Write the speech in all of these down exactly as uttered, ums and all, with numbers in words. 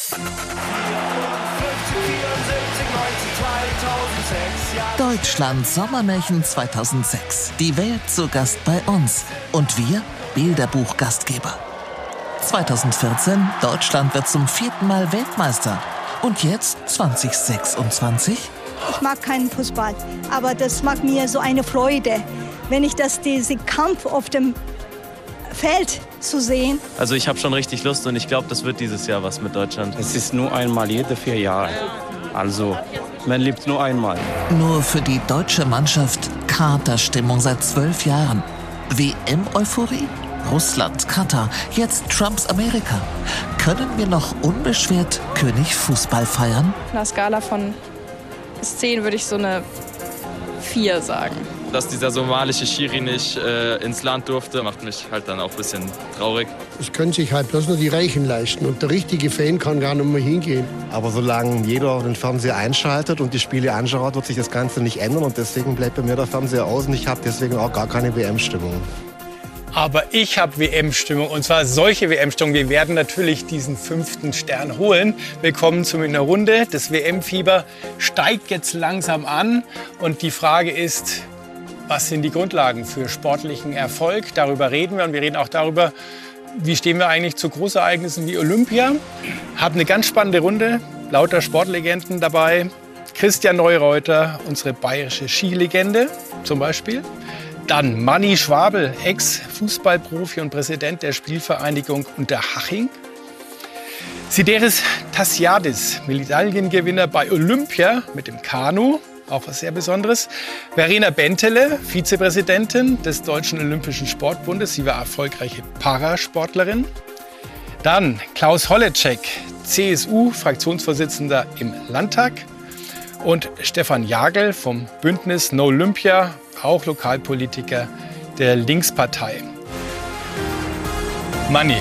Deutschland Sommermärchen zweitausendsechs. Die Welt zu Gast bei uns. Und wir Bilderbuch-Gastgeber. zweitausendvierzehn, Deutschland wird zum vierten Mal Weltmeister. Und jetzt zwanzig sechsundzwanzig? Ich mag keinen Fußball, aber das macht mir so eine Freude, wenn ich das, diesen Kampf auf dem Feld zu sehen. Also ich habe schon richtig Lust und ich glaube, das wird dieses Jahr was mit Deutschland. Es ist nur einmal jede vier Jahre. Also man lebt nur einmal. Nur für die deutsche Mannschaft Katerstimmung seit zwölf Jahren. W M-Euphorie? Russland, Katar, jetzt Trumps Amerika. Können wir noch unbeschwert König Fußball feiern? Auf einer Skala von bis zehn würde ich so eine vier sagen. Dass dieser somalische Schiri nicht äh, ins Land durfte, macht mich halt dann auch ein bisschen traurig. Das können sich halt bloß nur die Reichen leisten und der richtige Fan kann gar nicht mehr hingehen. Aber solange jeder den Fernseher einschaltet und die Spiele anschaut, wird sich das Ganze nicht ändern und deswegen bleibt bei mir der Fernseher aus und ich habe deswegen auch gar keine W M-Stimmung. Aber ich habe W M-Stimmung und zwar solche W M-Stimmung. Wir werden natürlich diesen fünften Stern holen. Willkommen zu einer Runde. Das W M-Fieber steigt jetzt langsam an und die Frage ist, was sind die Grundlagen für sportlichen Erfolg? Darüber reden wir und wir reden auch darüber, wie stehen wir eigentlich zu Großereignissen wie Olympia. Haben eine ganz spannende Runde, lauter Sportlegenden dabei. Christian Neureuter, unsere bayerische Skilegende zum Beispiel. Dann Manni Schwabel, Ex-Fußballprofi und Präsident der Spielvereinigung Unterhaching. Sideris Tassiadis, Medaillengewinner bei Olympia mit dem Kanu, auch was sehr Besonderes. Verena Bentele, Vizepräsidentin des Deutschen Olympischen Sportbundes. Sie war erfolgreiche Parasportlerin. Dann Klaus Holleczek, C S U-Fraktionsvorsitzender im Landtag. Und Stefan Jagel vom Bündnis No Olympia, auch Lokalpolitiker der Linkspartei. Manni,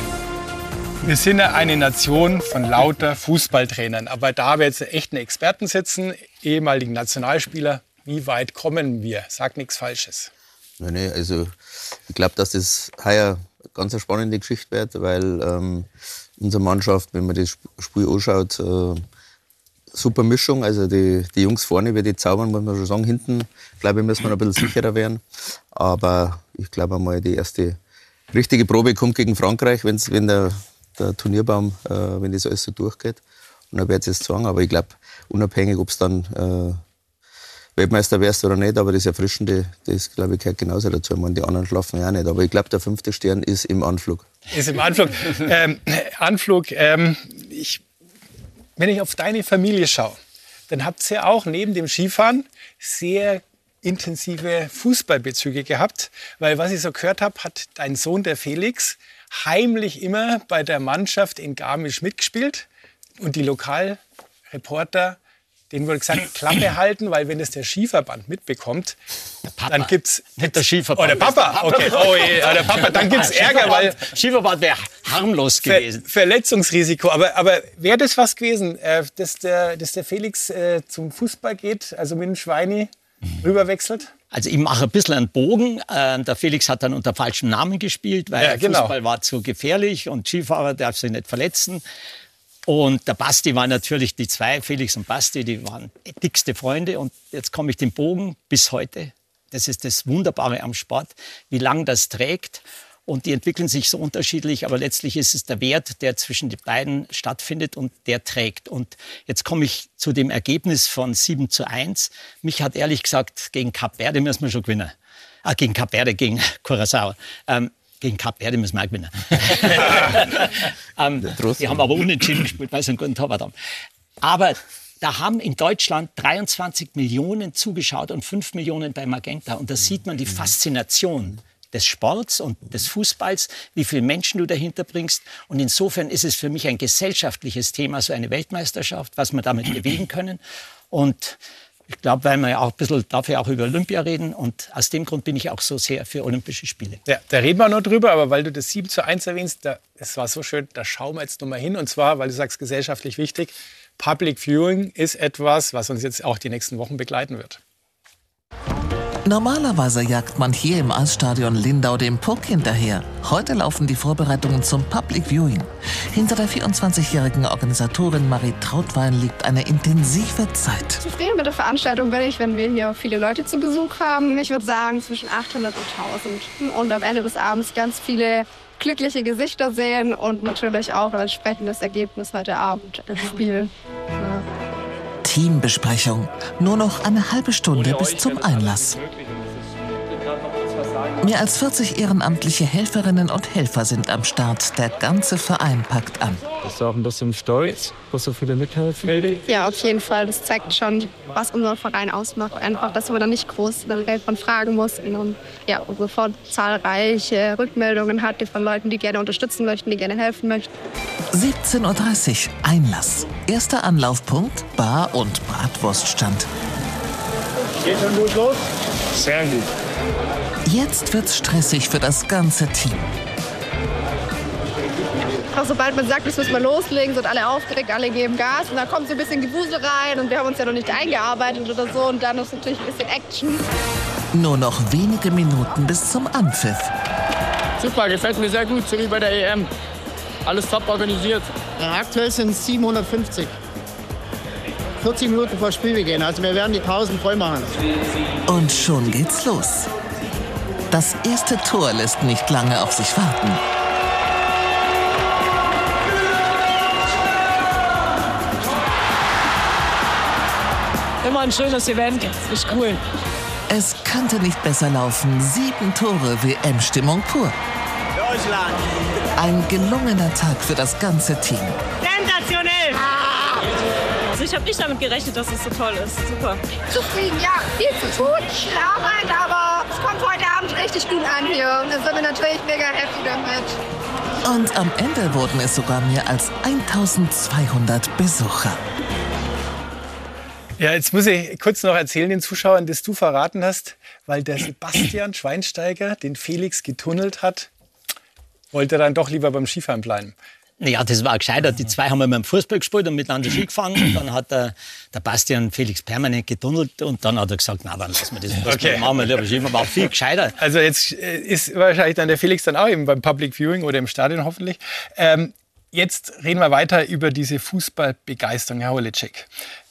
wir sind ja eine Nation von lauter Fußballtrainern. Aber da wir jetzt echt einen Experten sitzen, ehemaligen Nationalspieler, wie weit kommen wir? Sag nichts Falsches. Nein, nee, also ich glaube, dass das heuer eine ganz spannende Geschichte wird, weil ähm, unsere Mannschaft, wenn man das Spiel anschaut, äh, super Mischung. Also die, die Jungs vorne, wie die zaubern, muss man schon sagen. Hinten, glaube ich, müssen wir noch ein bisschen sicherer werden. Aber ich glaube einmal, die erste richtige Probe kommt gegen Frankreich, wenn's, wenn der, der Turnierbaum, äh, wenn das alles so durchgeht. Und dann wird es jetzt sagen. Aber ich glaube, unabhängig, ob es dann äh, Weltmeister wärst oder nicht, aber das Erfrischende, das, glaube ich, gehört genauso dazu. Ich meine, die anderen schlafen ja auch nicht. Aber ich glaube, der fünfte Stern ist im Anflug. Ist im Anflug. ähm, Anflug, ähm, ich Wenn ich auf deine Familie schaue, dann habt ihr auch neben dem Skifahren sehr intensive Fußballbezüge gehabt. Weil was ich so gehört habe, hat dein Sohn, der Felix, heimlich immer bei der Mannschaft in Garmisch mitgespielt. Und die Lokalreporter, denen wurde gesagt, Klappe halten, weil wenn das der Skiverband mitbekommt, dann gibt's... Nicht der Skiverband. Oh, der Papa, okay. Oh, je, der Papa, dann gibt's Ärger, weil... Skiverband wäre harmlos gewesen. Ver Verletzungsrisiko. Aber, aber wäre das was gewesen, äh, dass, der, dass der Felix äh, zum Fußball geht, also mit dem Schweini rüberwechselt? Also ich mache ein bisschen einen Bogen. Äh, der Felix hat dann unter falschem Namen gespielt, weil Ja, genau. Fußball war zu gefährlich und Skifahrer darf sich nicht verletzen. Und der Basti war natürlich, die zwei, Felix und Basti, die waren dickste Freunde. Und jetzt komme ich den Bogen bis heute. Das ist das Wunderbare am Sport, wie lange das trägt. Und die entwickeln sich so unterschiedlich, aber letztlich ist es der Wert, der zwischen den beiden stattfindet und der trägt. Und jetzt komme ich zu dem Ergebnis von sieben zu eins. Mich hat ehrlich gesagt, gegen Kap Verde müssen wir schon gewinnen. Ah, gegen Kap Verde, gegen Curaçao. Ähm, Gegen Kap Verde müssen wir auch gewinnen. ähm, die haben aber unentschieden gespielt, weil sie einen guten Torwart haben. Aber da haben in Deutschland dreiundzwanzig Millionen zugeschaut und fünf Millionen bei Magenta. Und da sieht man die Faszination des Sports und des Fußballs, wie viele Menschen du dahinter bringst. Und insofern ist es für mich ein gesellschaftliches Thema, so eine Weltmeisterschaft, was wir damit bewegen können. Und ich glaube, weil wir ja auch ein bisschen dafür auch über Olympia reden und aus dem Grund bin ich auch so sehr für Olympische Spiele. Ja, da reden wir noch drüber, aber weil du das sieben zu eins erwähnst, da, das war so schön, da schauen wir jetzt noch mal hin. Und zwar, weil du sagst, gesellschaftlich wichtig, Public Viewing ist etwas, was uns jetzt auch die nächsten Wochen begleiten wird. Normalerweise jagt man hier im Eisstadion Lindau dem Puck hinterher. Heute laufen die Vorbereitungen zum Public Viewing. Hinter der vierundzwanzigjährigen Organisatorin Marie Trautwein liegt eine intensive Zeit. Zufrieden mit der Veranstaltung bin ich, wenn wir hier viele Leute zu Besuch haben. Ich würde sagen zwischen achthundert und tausend. Und am Ende des Abends ganz viele glückliche Gesichter sehen und natürlich auch ein entsprechendes Ergebnis heute Abend im Spiel. Ja. Teambesprechung. Nur noch eine halbe Stunde bis zum Einlass. Mehr als vierzig ehrenamtliche Helferinnen und Helfer sind am Start. Der ganze Verein packt an. Bist du auch ein bisschen stolz, dass so viele mithelfen? Ja, auf jeden Fall. Das zeigt schon, was unser Verein ausmacht. Einfach, dass wir da nicht groß nach Geld von fragen mussten. Und ja, und sofort zahlreiche Rückmeldungen hatte von Leuten, die gerne unterstützen möchten, die gerne helfen möchten. siebzehn Uhr dreißig, Einlass. Erster Anlaufpunkt, Bar- und Bratwurststand. Geht schon gut los? Sehr gut. Jetzt wird's stressig für das ganze Team. Auch sobald man sagt, jetzt müssen wir loslegen, sind alle aufgeregt, alle geben Gas. Und dann kommt so ein bisschen Gewusel rein und wir haben uns ja noch nicht eingearbeitet oder so. Und dann ist natürlich ein bisschen Action. Nur noch wenige Minuten bis zum Anpfiff. Super, gefällt mir sehr gut, so wie bei der E M. Alles top organisiert. Ja, aktuell sind es siebenhundertfünfzig. vierzig Minuten vor Spielbeginn, also wir werden die Pausen voll machen. Und schon geht's los. Das erste Tor lässt nicht lange auf sich warten. Immer ein schönes Event, ist cool. Es könnte nicht besser laufen. Sieben Tore, W M-Stimmung pur. Deutschland! Ein gelungener Tag für das ganze Team. Sensationell! Also ich habe nicht damit gerechnet, dass es so toll ist. Super. Zufrieden, ja. Viel zu tun, viel Arbeit, aber es kommt heute Abend richtig gut an hier. Und da sind wir natürlich mega happy damit. Und am Ende wurden es sogar mehr als eintausendzweihundert Besucher. Ja, jetzt muss ich kurz noch erzählen den Zuschauern, dass du verraten hast, weil der Sebastian Schweinsteiger den Felix getunnelt hat, wollte er dann doch lieber beim Skifahren bleiben. Ja, das war gescheiter. Die zwei haben beim Fußball gespielt und miteinander Ski gefahren. Und dann hat der, der Bastian Felix permanent getunnelt und dann hat er gesagt, na, dann lassen wir das Fußball, okay. machen wir lieber Ski. War viel gescheiter. Also jetzt ist wahrscheinlich dann der Felix dann auch eben beim Public Viewing oder im Stadion hoffentlich. Ähm, jetzt reden wir weiter über diese Fußballbegeisterung, Herr Holitschek.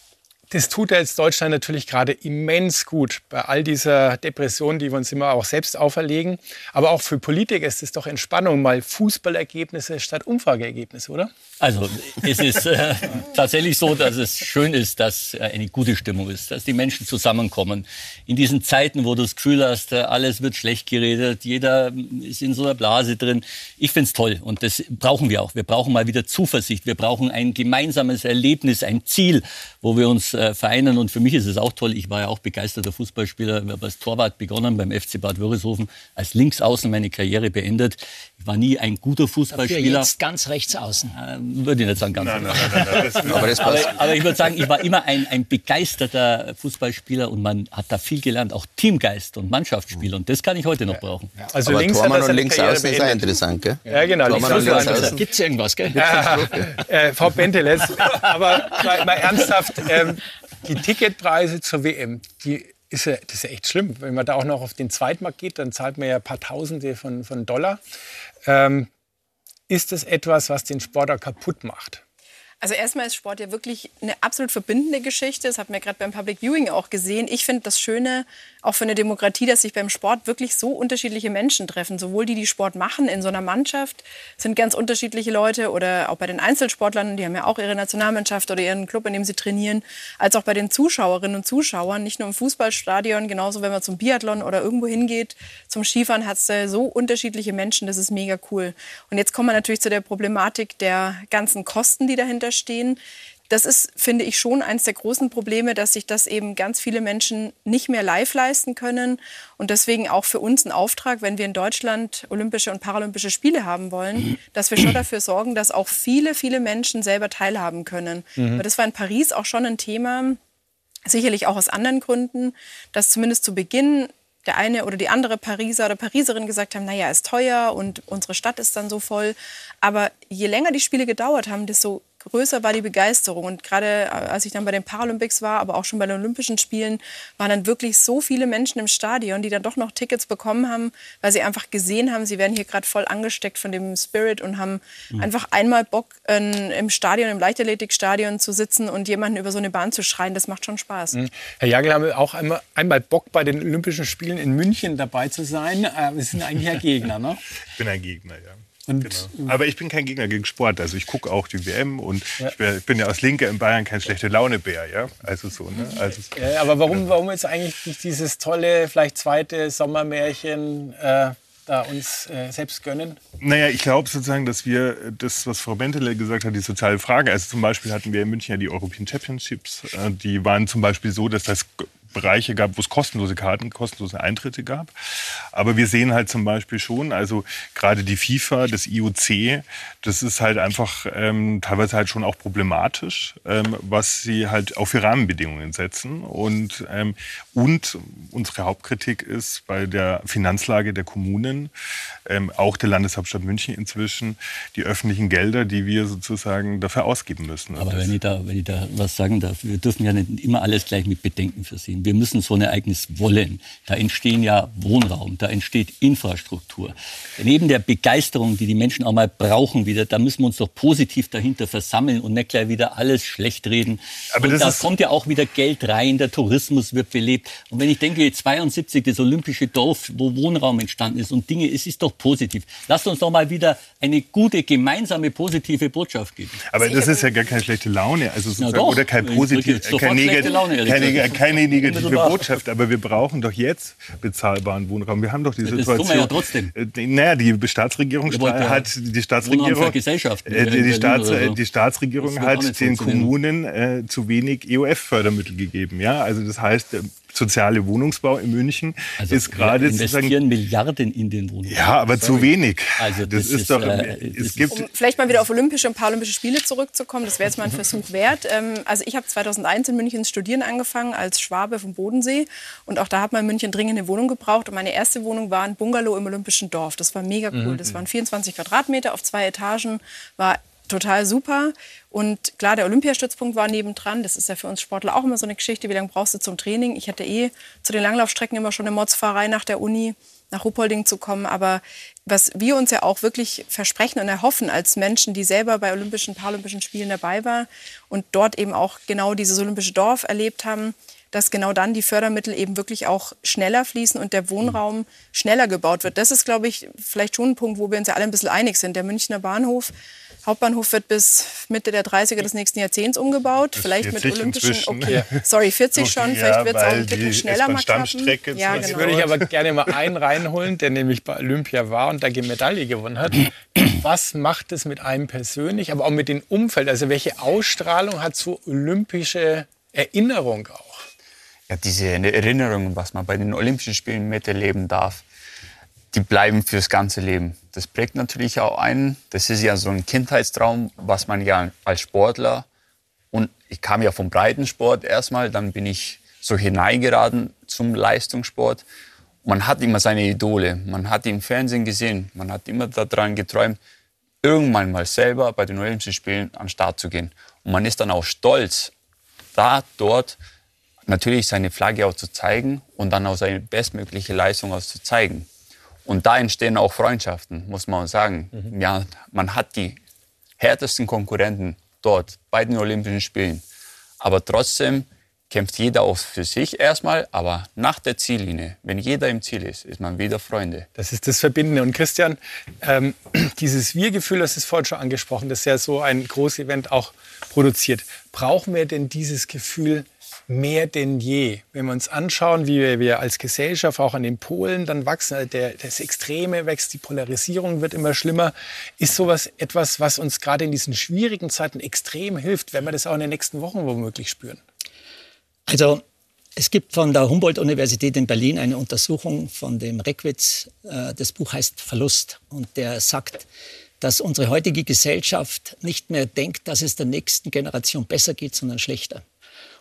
Das tut ja jetzt Deutschland natürlich gerade immens gut bei all dieser Depression, die wir uns immer auch selbst auferlegen. Aber auch für Politiker ist es doch Entspannung, mal Fußballergebnisse statt Umfrageergebnisse, oder? Also es ist äh, tatsächlich so, dass es schön ist, dass äh, eine gute Stimmung ist, dass die Menschen zusammenkommen. In diesen Zeiten, wo du das Gefühl hast, äh, alles wird schlecht geredet, jeder ist in so einer Blase drin. Ich find's toll und das brauchen wir auch. Wir brauchen mal wieder Zuversicht. Wir brauchen ein gemeinsames Erlebnis, ein Ziel, wo wir uns äh, vereinen. Und für mich ist es auch toll. Ich war ja auch begeisterter Fußballspieler. Ich habe als Torwart begonnen beim F C Bad Wörishofen, als Linksaußen meine Karriere beendet. Ich war nie ein guter Fußballspieler. Dafür jetzt ganz rechts außen. Ähm, würde ich nicht sagen ganz nein, rechts. nein, nein, nein, das aber, das aber, aber ich würde sagen, ich war immer ein, ein begeisterter Fußballspieler und man hat da viel gelernt, auch Teamgeist und Mannschaftsspiel. Und das kann ich heute noch brauchen. Also aber links Tormann und Linksaußen ist auch interessant, gell? Ja, genau. Gibt es irgendwas, gell? Ja, äh, Frau Benteles, aber mal, mal ernsthaft, ähm, die Ticketpreise zur W M, die ist ja, das ist ja echt schlimm. Wenn man da auch noch auf den Zweitmarkt geht, dann zahlt man ja ein paar Tausende von, von Dollar. Ähm, ist das etwas, was den Sport auch kaputt macht? Also erstmal ist Sport ja wirklich eine absolut verbindende Geschichte. Das hat man ja gerade beim Public Viewing auch gesehen. Ich finde das Schöne, auch für eine Demokratie, dass sich beim Sport wirklich so unterschiedliche Menschen treffen. Sowohl die, die Sport machen in so einer Mannschaft, sind ganz unterschiedliche Leute. Oder auch bei den Einzelsportlern, die haben ja auch ihre Nationalmannschaft oder ihren Club, in dem sie trainieren. Als auch bei den Zuschauerinnen und Zuschauern, nicht nur im Fußballstadion, genauso wenn man zum Biathlon oder irgendwo hingeht, zum Skifahren, hat es so unterschiedliche Menschen. Das ist mega cool. Und jetzt kommen wir natürlich zu der Problematik der ganzen Kosten, die dahinter stehen. Das ist, finde ich, schon eines der großen Probleme, dass sich das eben ganz viele Menschen nicht mehr live leisten können. Und deswegen auch für uns ein Auftrag, wenn wir in Deutschland Olympische und Paralympische Spiele haben wollen, dass wir schon dafür sorgen, dass auch viele, viele Menschen selber teilhaben können. Mhm. Aber das war in Paris auch schon ein Thema, sicherlich auch aus anderen Gründen, dass zumindest zu Beginn der eine oder die andere Pariser oder Pariserin gesagt haben, naja, ist teuer und unsere Stadt ist dann so voll. Aber je länger die Spiele gedauert haben, desto größer war die Begeisterung. Und gerade als ich dann bei den Paralympics war, aber auch schon bei den Olympischen Spielen, waren dann wirklich so viele Menschen im Stadion, die dann doch noch Tickets bekommen haben, weil sie einfach gesehen haben, sie werden hier gerade voll angesteckt von dem Spirit und haben mhm. einfach einmal Bock, äh, im Stadion, im Leichtathletikstadion zu sitzen und jemanden über so eine Bahn zu schreien. Das macht schon Spaß. Mhm. Herr Jagel, haben wir auch einmal, einmal Bock, bei den Olympischen Spielen in München dabei zu sein. Äh, wir sind eigentlich ja Gegner, ne? Ich bin ein Gegner, ja. Und, genau. Aber ich bin kein Gegner gegen Sport. Also ich gucke auch die W M und ja. ich, bin, ich bin ja aus Linke in Bayern kein schlechte Launebär, ja. Also so, ne? Also so. Ja, aber warum, warum jetzt eigentlich nicht dieses tolle, vielleicht zweite Sommermärchen äh, da uns äh, selbst gönnen? Naja, ich glaube sozusagen, dass wir das, was Frau Bentele gesagt hat, die soziale Frage. Also zum Beispiel hatten wir in München ja die European Championships. Äh, die waren zum Beispiel so, dass das Bereiche gab, wo es kostenlose Karten, kostenlose Eintritte gab. Aber wir sehen halt zum Beispiel schon, also gerade die FIFA, das I O C, das ist halt einfach ähm, teilweise halt schon auch problematisch, ähm, was sie halt auch für Rahmenbedingungen setzen. Und, ähm, und unsere Hauptkritik ist bei der Finanzlage der Kommunen, ähm, auch der Landeshauptstadt München inzwischen, die öffentlichen Gelder, die wir sozusagen dafür ausgeben müssen. Aber wenn ich, da, wenn ich da was sagen darf, wir dürfen ja nicht immer alles gleich mit Bedenken versehen. Wir müssen so ein Ereignis wollen. Da entstehen ja Wohnraum, da entsteht Infrastruktur. Neben der Begeisterung, die die Menschen auch mal brauchen wieder, da müssen wir uns doch positiv dahinter versammeln und nicht gleich wieder alles schlecht reden. Aber und da kommt ja auch wieder Geld rein, der Tourismus wird belebt. Und wenn ich denke, zweiundsiebzig, das olympische Dorf, wo Wohnraum entstanden ist und Dinge, es ist doch positiv. Lasst uns doch mal wieder eine gute, gemeinsame, positive Botschaft geben. Aber das ist ja gar keine schlechte Laune, also sozusagen, doch, oder kein positiv, keine, Neg Laune, keine, keine negative Botschaft, aber wir brauchen doch jetzt bezahlbaren Wohnraum. Wir haben doch die das Situation. Das tun wir ja trotzdem. Äh, naja, die Staatsregierung ja hat die Staatsregierung, äh, die, die, Staats, so. die Staatsregierung hat den Kommunen äh, zu wenig E O F-Fördermittel gegeben. Ja, also das heißt, soziale Wohnungsbau in München also ist gerade investieren Milliarden in den Wohnungsbau. Ja, aber Sorry. zu wenig. Also das, das ist, ist doch. Äh, es gibt um vielleicht mal wieder auf Olympische und Paralympische Spiele zurückzukommen, das wäre jetzt mal ein Versuch wert. Ähm, also ich habe zweitausendeins in München studieren angefangen als Schwabe vom Bodensee und auch da hat man in München dringend eine Wohnung gebraucht und meine erste Wohnung war ein Bungalow im Olympischen Dorf. Das war mega cool. Mhm. Das waren vierundzwanzig Quadratmeter auf zwei Etagen, war total super. Und klar, der Olympiastützpunkt war nebendran. Das ist ja für uns Sportler auch immer so eine Geschichte. Wie lange brauchst du zum Training? Ich hatte eh zu den Langlaufstrecken immer schon eine Motzfahrerei nach der Uni, nach Ruppolding zu kommen. Aber was wir uns ja auch wirklich versprechen und erhoffen als Menschen, die selber bei Olympischen, Paralympischen Spielen dabei waren und dort eben auch genau dieses olympische Dorf erlebt haben, dass genau dann die Fördermittel eben wirklich auch schneller fließen und der Wohnraum schneller gebaut wird. Das ist, glaube ich, vielleicht schon ein Punkt, wo wir uns ja alle ein bisschen einig sind. Der Münchner Bahnhof, Hauptbahnhof wird bis Mitte der dreißiger des nächsten Jahrzehnts umgebaut. Vielleicht mit Olympischen, okay, sorry, vierzig schon, vielleicht wird es auch ein Ticken schneller mal klappen. Ja, genau. Jetzt würde ich aber gerne mal einen reinholen, der nämlich bei Olympia war und da die Medaille gewonnen hat. Was macht es mit einem persönlich, aber auch mit dem Umfeld? Also welche Ausstrahlung hat so olympische Erinnerung auch? Ja, diese Erinnerungen, was man bei den Olympischen Spielen miterleben darf, die bleiben fürs ganze Leben. Das prägt natürlich auch einen. Das ist ja so ein Kindheitstraum, was man ja als Sportler, und ich kam ja vom Breitensport erstmal, dann bin ich so hineingeraten zum Leistungssport. Man hat immer seine Idole, man hat die im Fernsehen gesehen, man hat immer daran geträumt, irgendwann mal selber bei den Olympischen Spielen an den Start zu gehen. Und man ist dann auch stolz, da, dort natürlich seine Flagge auch zu zeigen und dann auch seine bestmögliche Leistung auch zu zeigen. Und da entstehen auch Freundschaften, muss man sagen. Mhm. Ja, man hat die härtesten Konkurrenten dort bei den Olympischen Spielen. Aber trotzdem kämpft jeder auch für sich erstmal. Aber nach der Ziellinie, wenn jeder im Ziel ist, ist man wieder Freunde. Das ist das Verbindende. Und Christian, ähm, dieses Wir-Gefühl, das ist vorhin schon angesprochen, das ja so ein Großevent auch produziert. Brauchen wir denn dieses Gefühl mehr denn je? Wenn wir uns anschauen, wie wir als Gesellschaft auch an den Polen dann wachsen, der, das Extreme wächst, die Polarisierung wird immer schlimmer. Ist sowas etwas, was uns gerade in diesen schwierigen Zeiten extrem hilft, wenn wir das auch in den nächsten Wochen womöglich spüren? Also es gibt von der Humboldt-Universität in Berlin eine Untersuchung von dem Reckwitz. Das Buch heißt Verlust und der sagt, dass unsere heutige Gesellschaft nicht mehr denkt, dass es der nächsten Generation besser geht, sondern schlechter.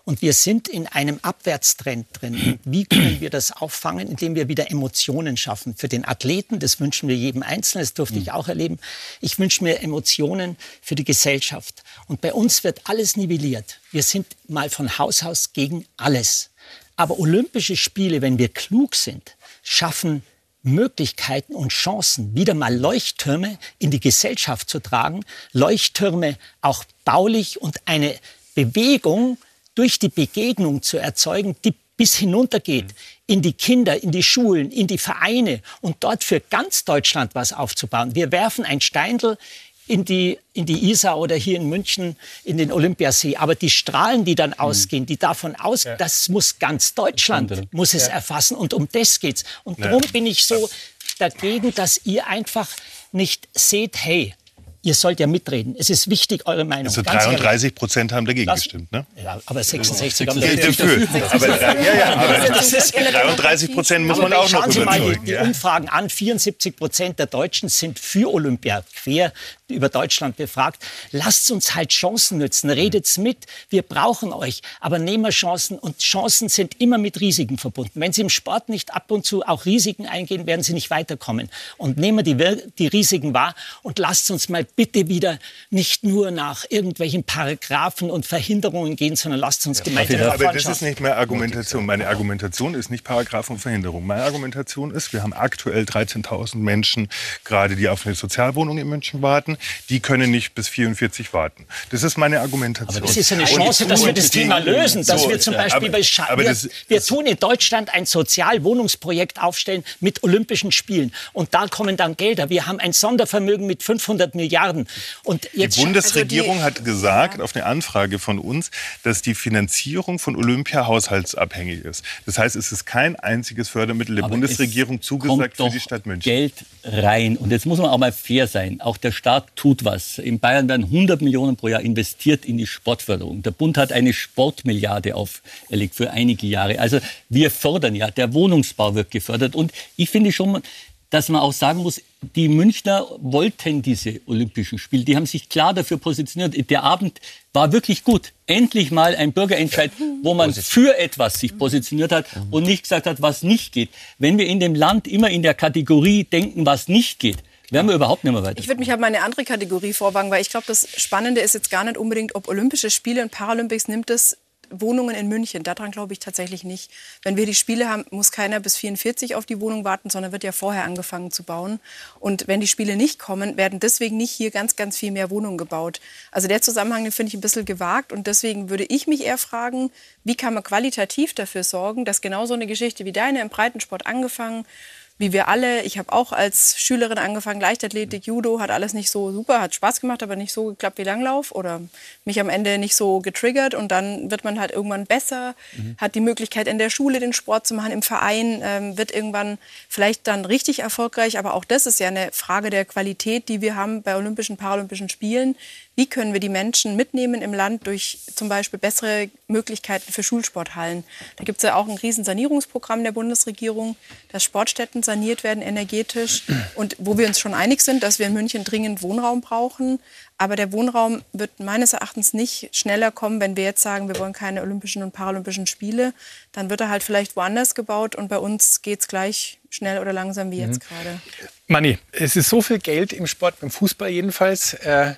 Und wir sind in einem Abwärtstrend drin. Und wie können wir das auffangen? Indem wir wieder Emotionen schaffen. Für den Athleten, das wünschen wir jedem Einzelnen, das durfte ich auch erleben. Ich wünsche mir Emotionen für die Gesellschaft. Und bei uns wird alles nivelliert. Wir sind mal von Haus aus gegen alles. Aber Olympische Spiele, wenn wir klug sind, schaffen Möglichkeiten und Chancen, wieder mal Leuchttürme in die Gesellschaft zu tragen. Leuchttürme auch baulich und eine Bewegung durch die Begegnung zu erzeugen, die bis hinuntergeht in die Kinder, in die Schulen, in die Vereine und dort für ganz Deutschland was aufzubauen. Wir werfen ein Steindl in die, in die Isar oder hier in München in den Olympiasee. Aber die Strahlen, die dann mhm. ausgehen, die davon ausgehen, ja. das muss ganz Deutschland, muss es ja. erfassen. Und um das geht's. Und ja. darum bin ich so dagegen, dass ihr einfach nicht seht, hey, ihr sollt ja mitreden. Es ist wichtig, eure Meinung. Also dreiunddreißig Prozent haben dagegen das, gestimmt, ne? Ja, aber sechsundsechzig haben dafür. Aber, ja, ja, aber das ist dreiunddreißig Prozent muss man auch noch überzeugen. Schauen Sie mal die, die Umfragen an. vierundsiebzig Prozent der Deutschen sind für Olympia, quer über Deutschland befragt. Lasst uns halt Chancen nützen. Redet's mit. Wir brauchen euch. Aber nehmen wir Chancen. Und Chancen sind immer mit Risiken verbunden. Wenn Sie im Sport nicht ab und zu auch Risiken eingehen, werden Sie nicht weiterkommen. Und nehmen wir die, die Risiken wahr und lasst uns mal bitte wieder nicht nur nach irgendwelchen Paragraphen und Verhinderungen gehen, sondern lasst uns gemeinsam ja, aber das ist nicht mehr Argumentation. Meine Argumentation ist nicht Paragraphen und Verhinderung. Meine Argumentation ist, wir haben aktuell dreizehntausend Menschen, gerade die auf eine Sozialwohnung in München warten. Die können nicht bis vierundvierzig warten. Das ist meine Argumentation. Aber das ist eine Chance, dass wir das Thema lösen. Dass wir zum Beispiel bei Scha wir, das, wir tun in Deutschland ein Sozialwohnungsprojekt aufstellen mit Olympischen Spielen. Und da kommen dann Gelder. Wir haben ein Sondervermögen mit fünfhundert Milliarden. Und jetzt die Bundesregierung also die, hat gesagt, ja. auf eine Anfrage von uns, dass die Finanzierung von Olympia haushaltsabhängig ist. Das heißt, es ist kein einziges Fördermittel der Aber Bundesregierung zugesagt für die Stadt München. Geld rein. Und jetzt muss man auch mal fair sein. Auch der Staat tut was. In Bayern werden hundert Millionen pro Jahr investiert in die Sportförderung. Der Bund hat eine Sportmilliarde auferlegt für einige Jahre. Also wir fördern ja. Der Wohnungsbau wird gefördert. Und ich finde schon, dass man auch sagen muss, die Münchner wollten diese Olympischen Spiele. Die haben sich klar dafür positioniert. Der Abend war wirklich gut. Endlich mal ein Bürgerentscheid, wo man für etwas sich positioniert hat und nicht gesagt hat, was nicht geht. Wenn wir in dem Land immer in der Kategorie denken, was nicht geht, werden wir überhaupt nicht mehr weiter. Ich würde mich aber eine andere Kategorie vorwagen, weil ich glaube, das Spannende ist jetzt gar nicht unbedingt, ob Olympische Spiele und Paralympics nimmt es Wohnungen in München. Daran glaube ich tatsächlich nicht. Wenn wir die Spiele haben, muss keiner bis vierundvierzig auf die Wohnung warten, sondern wird ja vorher angefangen zu bauen. Und wenn die Spiele nicht kommen, werden deswegen nicht hier ganz, ganz viel mehr Wohnungen gebaut. Also der Zusammenhang, den finde ich ein bisschen gewagt. Und deswegen würde ich mich eher fragen, wie kann man qualitativ dafür sorgen, dass genau so eine Geschichte wie deine im Breitensport angefangen, wie wir alle, ich habe auch als Schülerin angefangen, Leichtathletik, Judo, hat alles nicht so super, hat Spaß gemacht, aber nicht so geklappt wie Langlauf oder mich am Ende nicht so getriggert und dann wird man halt irgendwann besser, mhm. hat die Möglichkeit in der Schule den Sport zu machen, im Verein, ähm, wird irgendwann vielleicht dann richtig erfolgreich, aber auch das ist ja eine Frage der Qualität, die wir haben bei Olympischen, Paralympischen Spielen. Wie können wir die Menschen mitnehmen im Land durch zum Beispiel bessere Möglichkeiten für Schulsporthallen? Da gibt es ja auch ein riesen Sanierungsprogramm der Bundesregierung, dass Sportstätten saniert werden energetisch und wo wir uns schon einig sind, dass wir in München dringend Wohnraum brauchen. Aber der Wohnraum wird meines Erachtens nicht schneller kommen, wenn wir jetzt sagen, wir wollen keine Olympischen und Paralympischen Spiele. Dann wird er halt vielleicht woanders gebaut und bei uns geht es gleich schnell oder langsam wie jetzt mhm. gerade. Manni, es ist so viel Geld im Sport, beim Fußball jedenfalls. Äh,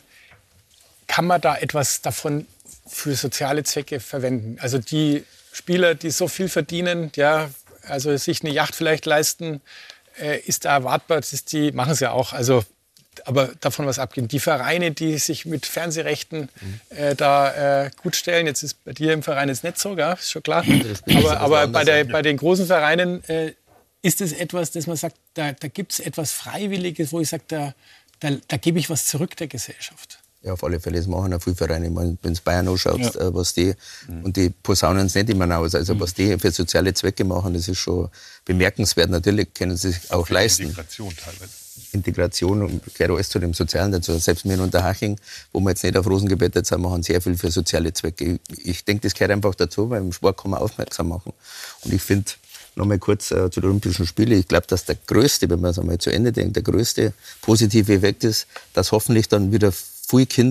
kann man da etwas davon für soziale Zwecke verwenden? Also die Spieler, die so viel verdienen, ja, also sich eine Yacht vielleicht leisten, äh, ist da erwartbar, das die machen es ja auch. Also, aber davon was abgehen. Die Vereine, die sich mit Fernsehrechten äh, da äh, gut stellen, jetzt ist bei dir im Verein jetzt nicht so, gell? Ist schon klar. Aber, aber bei, der, bei den großen Vereinen äh, ist es etwas, dass man sagt, da, da gibt es etwas Freiwilliges, wo ich sage, da, da, da gebe ich was zurück der Gesellschaft. Ja, auf alle Fälle, das machen auch viele Vereine. Wenn du Bayern anschaust, ja. was die, und die posaunen es nicht immer aus, also was die für soziale Zwecke machen, das ist schon bemerkenswert. Natürlich können sie sich auch leisten. Integration teilweise. Integration und gehört alles zu dem Sozialen dazu. Selbst wir in Unterhaching, wo wir jetzt nicht auf Rosen gebettet sind, machen sehr viel für soziale Zwecke. Ich, ich denke, das gehört einfach dazu, weil im Sport kann man aufmerksam machen. Und ich finde, noch mal kurz äh, zu den Olympischen Spielen. Ich glaube, dass der größte, wenn man es einmal zu Ende denkt, der größte positive Effekt ist, dass hoffentlich dann wieder viele Kinder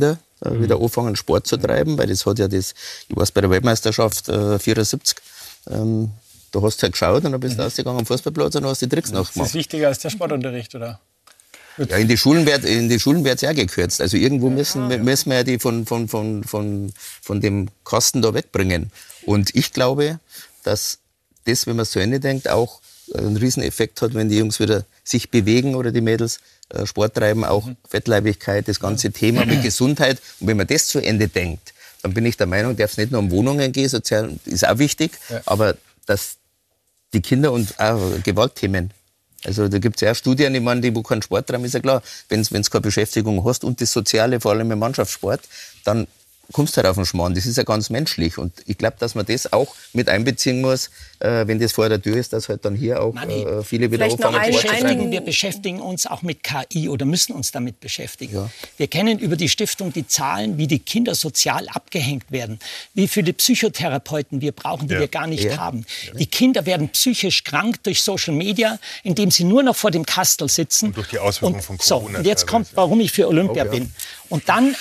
äh, wieder anfangen, Sport zu treiben, weil das hat ja das, ich weiß bei der Weltmeisterschaft äh, vierundsiebzig, ähm, da hast du halt geschaut und dann bist du rausgegangen am Fußballplatz und hast die Tricks nachgemacht. Ist das wichtiger als der Sportunterricht, oder? Ja, in die Schulen wird in die Schulen wird's ja gekürzt. Also irgendwo müssen, müssen wir ja die von, von, von, von, von dem Kosten da wegbringen. Und ich glaube, dass das, wenn man es zu Ende denkt, auch einen Rieseneffekt hat, wenn die Jungs wieder sich bewegen oder die Mädels äh, Sport treiben, auch mhm. Fettleibigkeit, das ganze Thema mit Gesundheit. Und wenn man das zu Ende denkt, dann bin ich der Meinung, darf es nicht nur um Wohnungen gehen, sozial ist auch wichtig, ja. aber dass die Kinder und auch Gewaltthemen. Also da gibt es ja auch Studien, ich meine, die, wo keinen Sport treiben, ist ja klar, wenn du keine Beschäftigung hast und das Soziale, vor allem im Mannschaftssport, dann kommst du halt auf den Schmarrn. Das ist ja ganz menschlich. Und ich glaube, dass man das auch mit einbeziehen muss, äh, wenn das vor der Tür ist, dass halt dann hier auch äh, viele wieder anfangen Sport zu treiben. Wir beschäftigen uns auch mit K I oder müssen uns damit beschäftigen. Ja. Wir kennen über die Stiftung die Zahlen, wie die Kinder sozial abgehängt werden, wie viele Psychotherapeuten wir brauchen, die ja. wir gar nicht ja. haben. Ja. Die Kinder werden psychisch krank durch Social Media, indem sie nur noch vor dem Kastel sitzen. Und durch die Auswirkungen von Corona. So, und jetzt kommt, warum ich für Olympia oh, ja. bin. Und dann...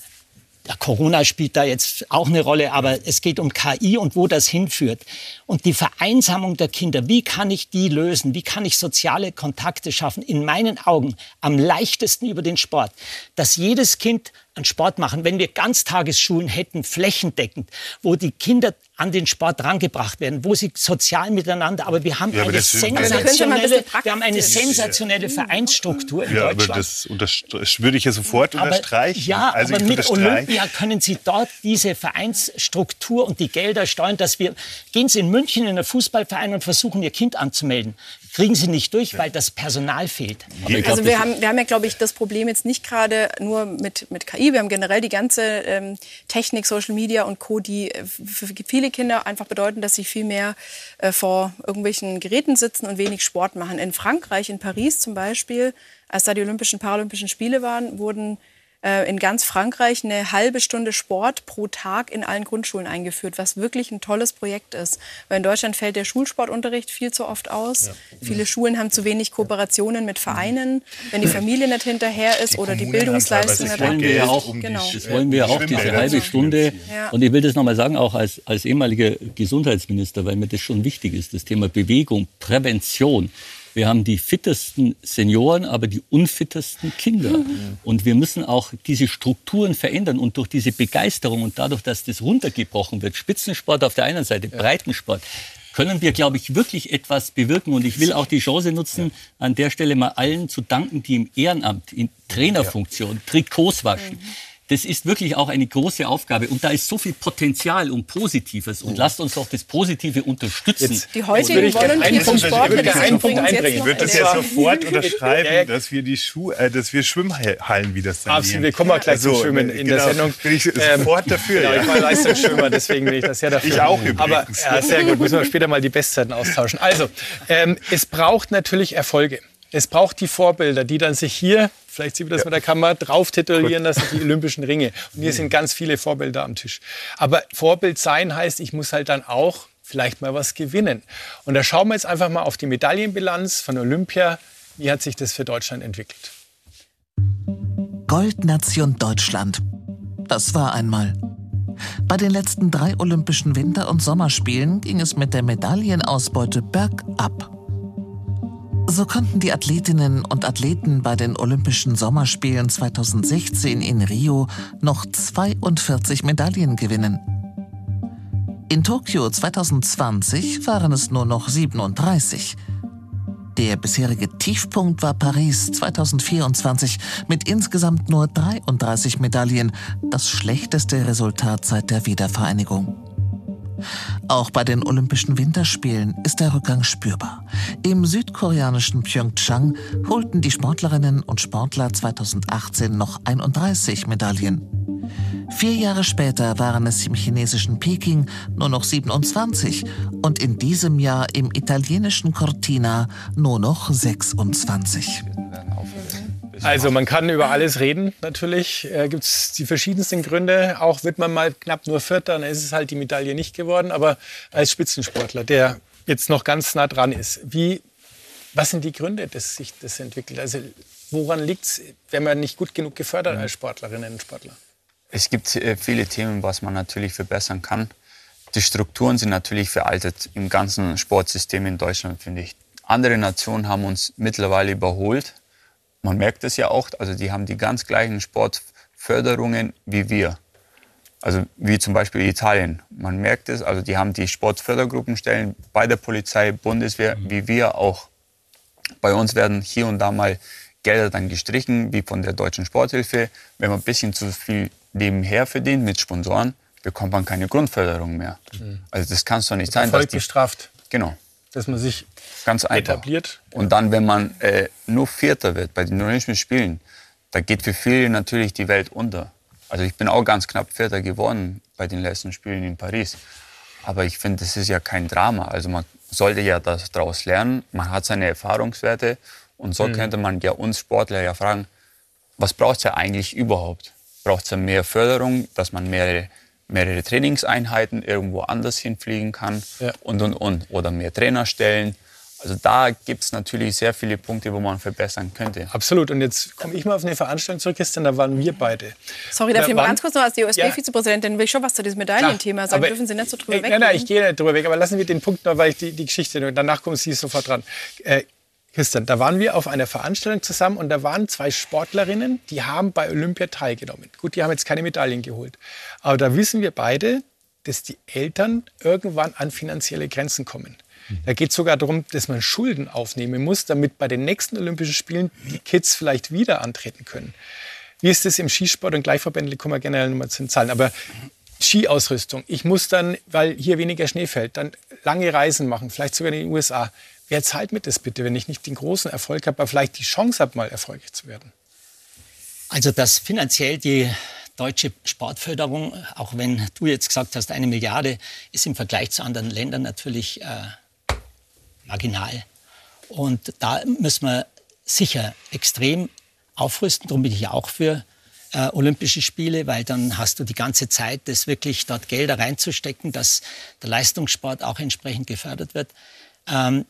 Ja, Corona spielt da jetzt auch eine Rolle, aber es geht um K I und wo das hinführt. Und die Vereinsamung der Kinder, wie kann ich die lösen? Wie kann ich soziale Kontakte schaffen? In meinen Augen am leichtesten über den Sport. Dass jedes Kind an Sport machen. Wenn wir Ganztagesschulen hätten, flächendeckend, wo die Kinder an den Sport rangebracht werden, wo sie sozial miteinander, aber wir haben ja, eine sensationelle, wir haben eine sensationelle Vereinsstruktur in ja, Deutschland. Aber das, das würde ich ja sofort aber, unterstreichen. Ja, also aber mit Olympia können Sie dort diese Vereinsstruktur und die Gelder steuern, dass wir, gehen Sie in München in einen Fußballverein und versuchen, Ihr Kind anzumelden. Kriegen Sie nicht durch, weil das Personal fehlt. Also wir haben, wir haben ja, glaube ich, das Problem jetzt nicht gerade nur mit, mit K I. Wir haben generell die ganze ähm, Technik, Social Media und Co., die für viele Kinder einfach bedeuten, dass sie viel mehr äh, vor irgendwelchen Geräten sitzen und wenig Sport machen. In Frankreich, in Paris zum Beispiel, als da die Olympischen, Paralympischen Spiele waren, wurden in ganz Frankreich eine halbe Stunde Sport pro Tag in allen Grundschulen eingeführt, was wirklich ein tolles Projekt ist. Weil in Deutschland fällt der Schulsportunterricht viel zu oft aus. Ja. Viele Schulen haben zu wenig Kooperationen mit Vereinen, wenn die Familie nicht hinterher ist die oder die Bildungsleistung nicht. Das wollen wir ja auch, um genau. das wollen wir auch, diese halbe Stunde. Ja. Und ich will das nochmal sagen, auch als, als ehemaliger Gesundheitsminister, weil mir das schon wichtig ist, das Thema Bewegung, Prävention. Wir haben die fittesten Senioren, aber die unfittesten Kinder. Mhm. Und wir müssen auch diese Strukturen verändern. Und durch diese Begeisterung und dadurch, dass das runtergebrochen wird, Spitzensport auf der einen Seite, ja. Breitensport, können wir, glaube ich, wirklich etwas bewirken. Und ich will auch die Chance nutzen, ja. an der Stelle mal allen zu danken, die im Ehrenamt, in Trainerfunktion, ja. Trikots waschen. Mhm. Das ist wirklich auch eine große Aufgabe. Und da ist so viel Potenzial und Positives. Und lasst uns doch das Positive unterstützen. Jetzt, die heutigen Volunteers im Sport, ich würde das ja sofort unterschreiben, dass wir die Schuh, äh, dass wir Schwimmhallen wieder sanieren. Absolut, wir kommen mal gleich also, zum Schwimmen in genau, der Sendung. Bin ich sofort dafür. Ja, ich war Leistungsschwimmer, deswegen bin ich das sehr dafür. Ich auch übrigens. Aber ja, sehr gut, müssen wir später mal die Bestzeiten austauschen. Also, ähm, es braucht natürlich Erfolge. Es braucht die Vorbilder, die dann sich hier, vielleicht sieht man das ja. mit der Kamera, drauf titulieren lassen, die Olympischen Ringe. Und hier sind ganz viele Vorbilder am Tisch. Aber Vorbild sein heißt, ich muss halt dann auch vielleicht mal was gewinnen. Und da schauen wir jetzt einfach mal auf die Medaillenbilanz von Olympia. Wie hat sich das für Deutschland entwickelt? Goldnation Deutschland. Das war einmal. Bei den letzten drei Olympischen Winter- und Sommerspielen ging es mit der Medaillenausbeute bergab. So konnten die Athletinnen und Athleten bei den Olympischen Sommerspielen zweitausendsechzehn in Rio noch zweiundvierzig Medaillen gewinnen. In Tokio zweitausendzwanzig waren es nur noch siebenunddreißig. Der bisherige Tiefpunkt war Paris zweitausendvierundzwanzig mit insgesamt nur dreiunddreißig Medaillen, das schlechteste Resultat seit der Wiedervereinigung. Auch bei den Olympischen Winterspielen ist der Rückgang spürbar. Im südkoreanischen Pyeongchang holten die Sportlerinnen und Sportler zweitausendachtzehn noch einunddreißig Medaillen. Vier Jahre später waren es im chinesischen Peking nur noch siebenundzwanzig und in diesem Jahr im italienischen Cortina nur noch sechsundzwanzig. Also man kann über alles reden, natürlich äh, gibt es die verschiedensten Gründe. Auch wird man mal knapp nur Vierter, dann ist es halt die Medaille nicht geworden. Aber als Spitzensportler, der jetzt noch ganz nah dran ist, wie, was sind die Gründe, dass sich das entwickelt? Also woran liegt es, wenn man nicht gut genug gefördert als Sportlerinnen und Sportler? Es gibt äh, viele Themen, was man natürlich verbessern kann. Die Strukturen sind natürlich veraltet im ganzen Sportsystem in Deutschland, finde ich. Andere Nationen haben uns mittlerweile überholt. Man merkt es ja auch, also die haben die ganz gleichen Sportförderungen wie wir. Also wie zum Beispiel Italien. Man merkt es, also die haben die Sportfördergruppenstellen bei der Polizei, Bundeswehr, mhm. wie wir auch. Bei uns werden hier und da mal Gelder dann gestrichen, wie von der Deutschen Sporthilfe. Wenn man ein bisschen zu viel nebenher verdient mit Sponsoren, bekommt man keine Grundförderung mehr. Mhm. Also das kann es doch nicht sein. Erfolg dass die, bestraft. Genau. Dass man sich ganz einfach etabliert. Und dann, wenn man äh, nur Vierter wird bei den Olympischen Spielen, da geht für viele natürlich die Welt unter. Also ich bin auch ganz knapp Vierter geworden bei den letzten Spielen in Paris. Aber ich finde, das ist ja kein Drama. Also man sollte ja daraus lernen. Man hat seine Erfahrungswerte. Und so mhm. könnte man ja uns Sportler ja fragen, was braucht es ja eigentlich überhaupt? Braucht es ja mehr Förderung, dass man mehrere, mehrere Trainingseinheiten irgendwo anders hinfliegen kann ja. und, und, und. Oder mehr Trainerstellen. Also da gibt es natürlich sehr viele Punkte, wo man verbessern könnte. Absolut. Und jetzt komme ich mal auf eine Veranstaltung zurück, Christian, da waren wir beide. Sorry, darf ich mal ganz kurz noch als die O S B-Vizepräsidentin, will ich schon was zu diesem Medaillenthema sagen. Dürfen Sie nicht so drüber äh, weggehen? Nein, nein, ich gehe nicht drüber weg. Aber lassen wir den Punkt noch, weil ich die, die Geschichte, danach kommen Sie sofort dran. Äh, Christian, da waren wir auf einer Veranstaltung zusammen und da waren zwei Sportlerinnen, die haben bei Olympia teilgenommen. Gut, die haben jetzt keine Medaillen geholt. Aber da wissen wir beide, dass die Eltern irgendwann an finanzielle Grenzen kommen. Da geht es sogar darum, dass man Schulden aufnehmen muss, damit bei den nächsten Olympischen Spielen die Kids vielleicht wieder antreten können. Wie ist das im Skisport und Gleichverbände, kommen wir generell nochmal zu den Zahlen. Aber Skiausrüstung, ich muss dann, weil hier weniger Schnee fällt, dann lange Reisen machen, vielleicht sogar in den U S A. Wer zahlt mir das bitte, wenn ich nicht den großen Erfolg habe, aber vielleicht die Chance habe, mal erfolgreich zu werden? Also dass finanziell die deutsche Sportförderung, auch wenn du jetzt gesagt hast, eine Milliarde, ist im Vergleich zu anderen Ländern natürlich äh, marginal. Und da müssen wir sicher extrem aufrüsten. Darum bin ich auch für äh, Olympische Spiele, weil dann hast du die ganze Zeit, das wirklich dort Gelder reinzustecken, dass der Leistungssport auch entsprechend gefördert wird. Ähm,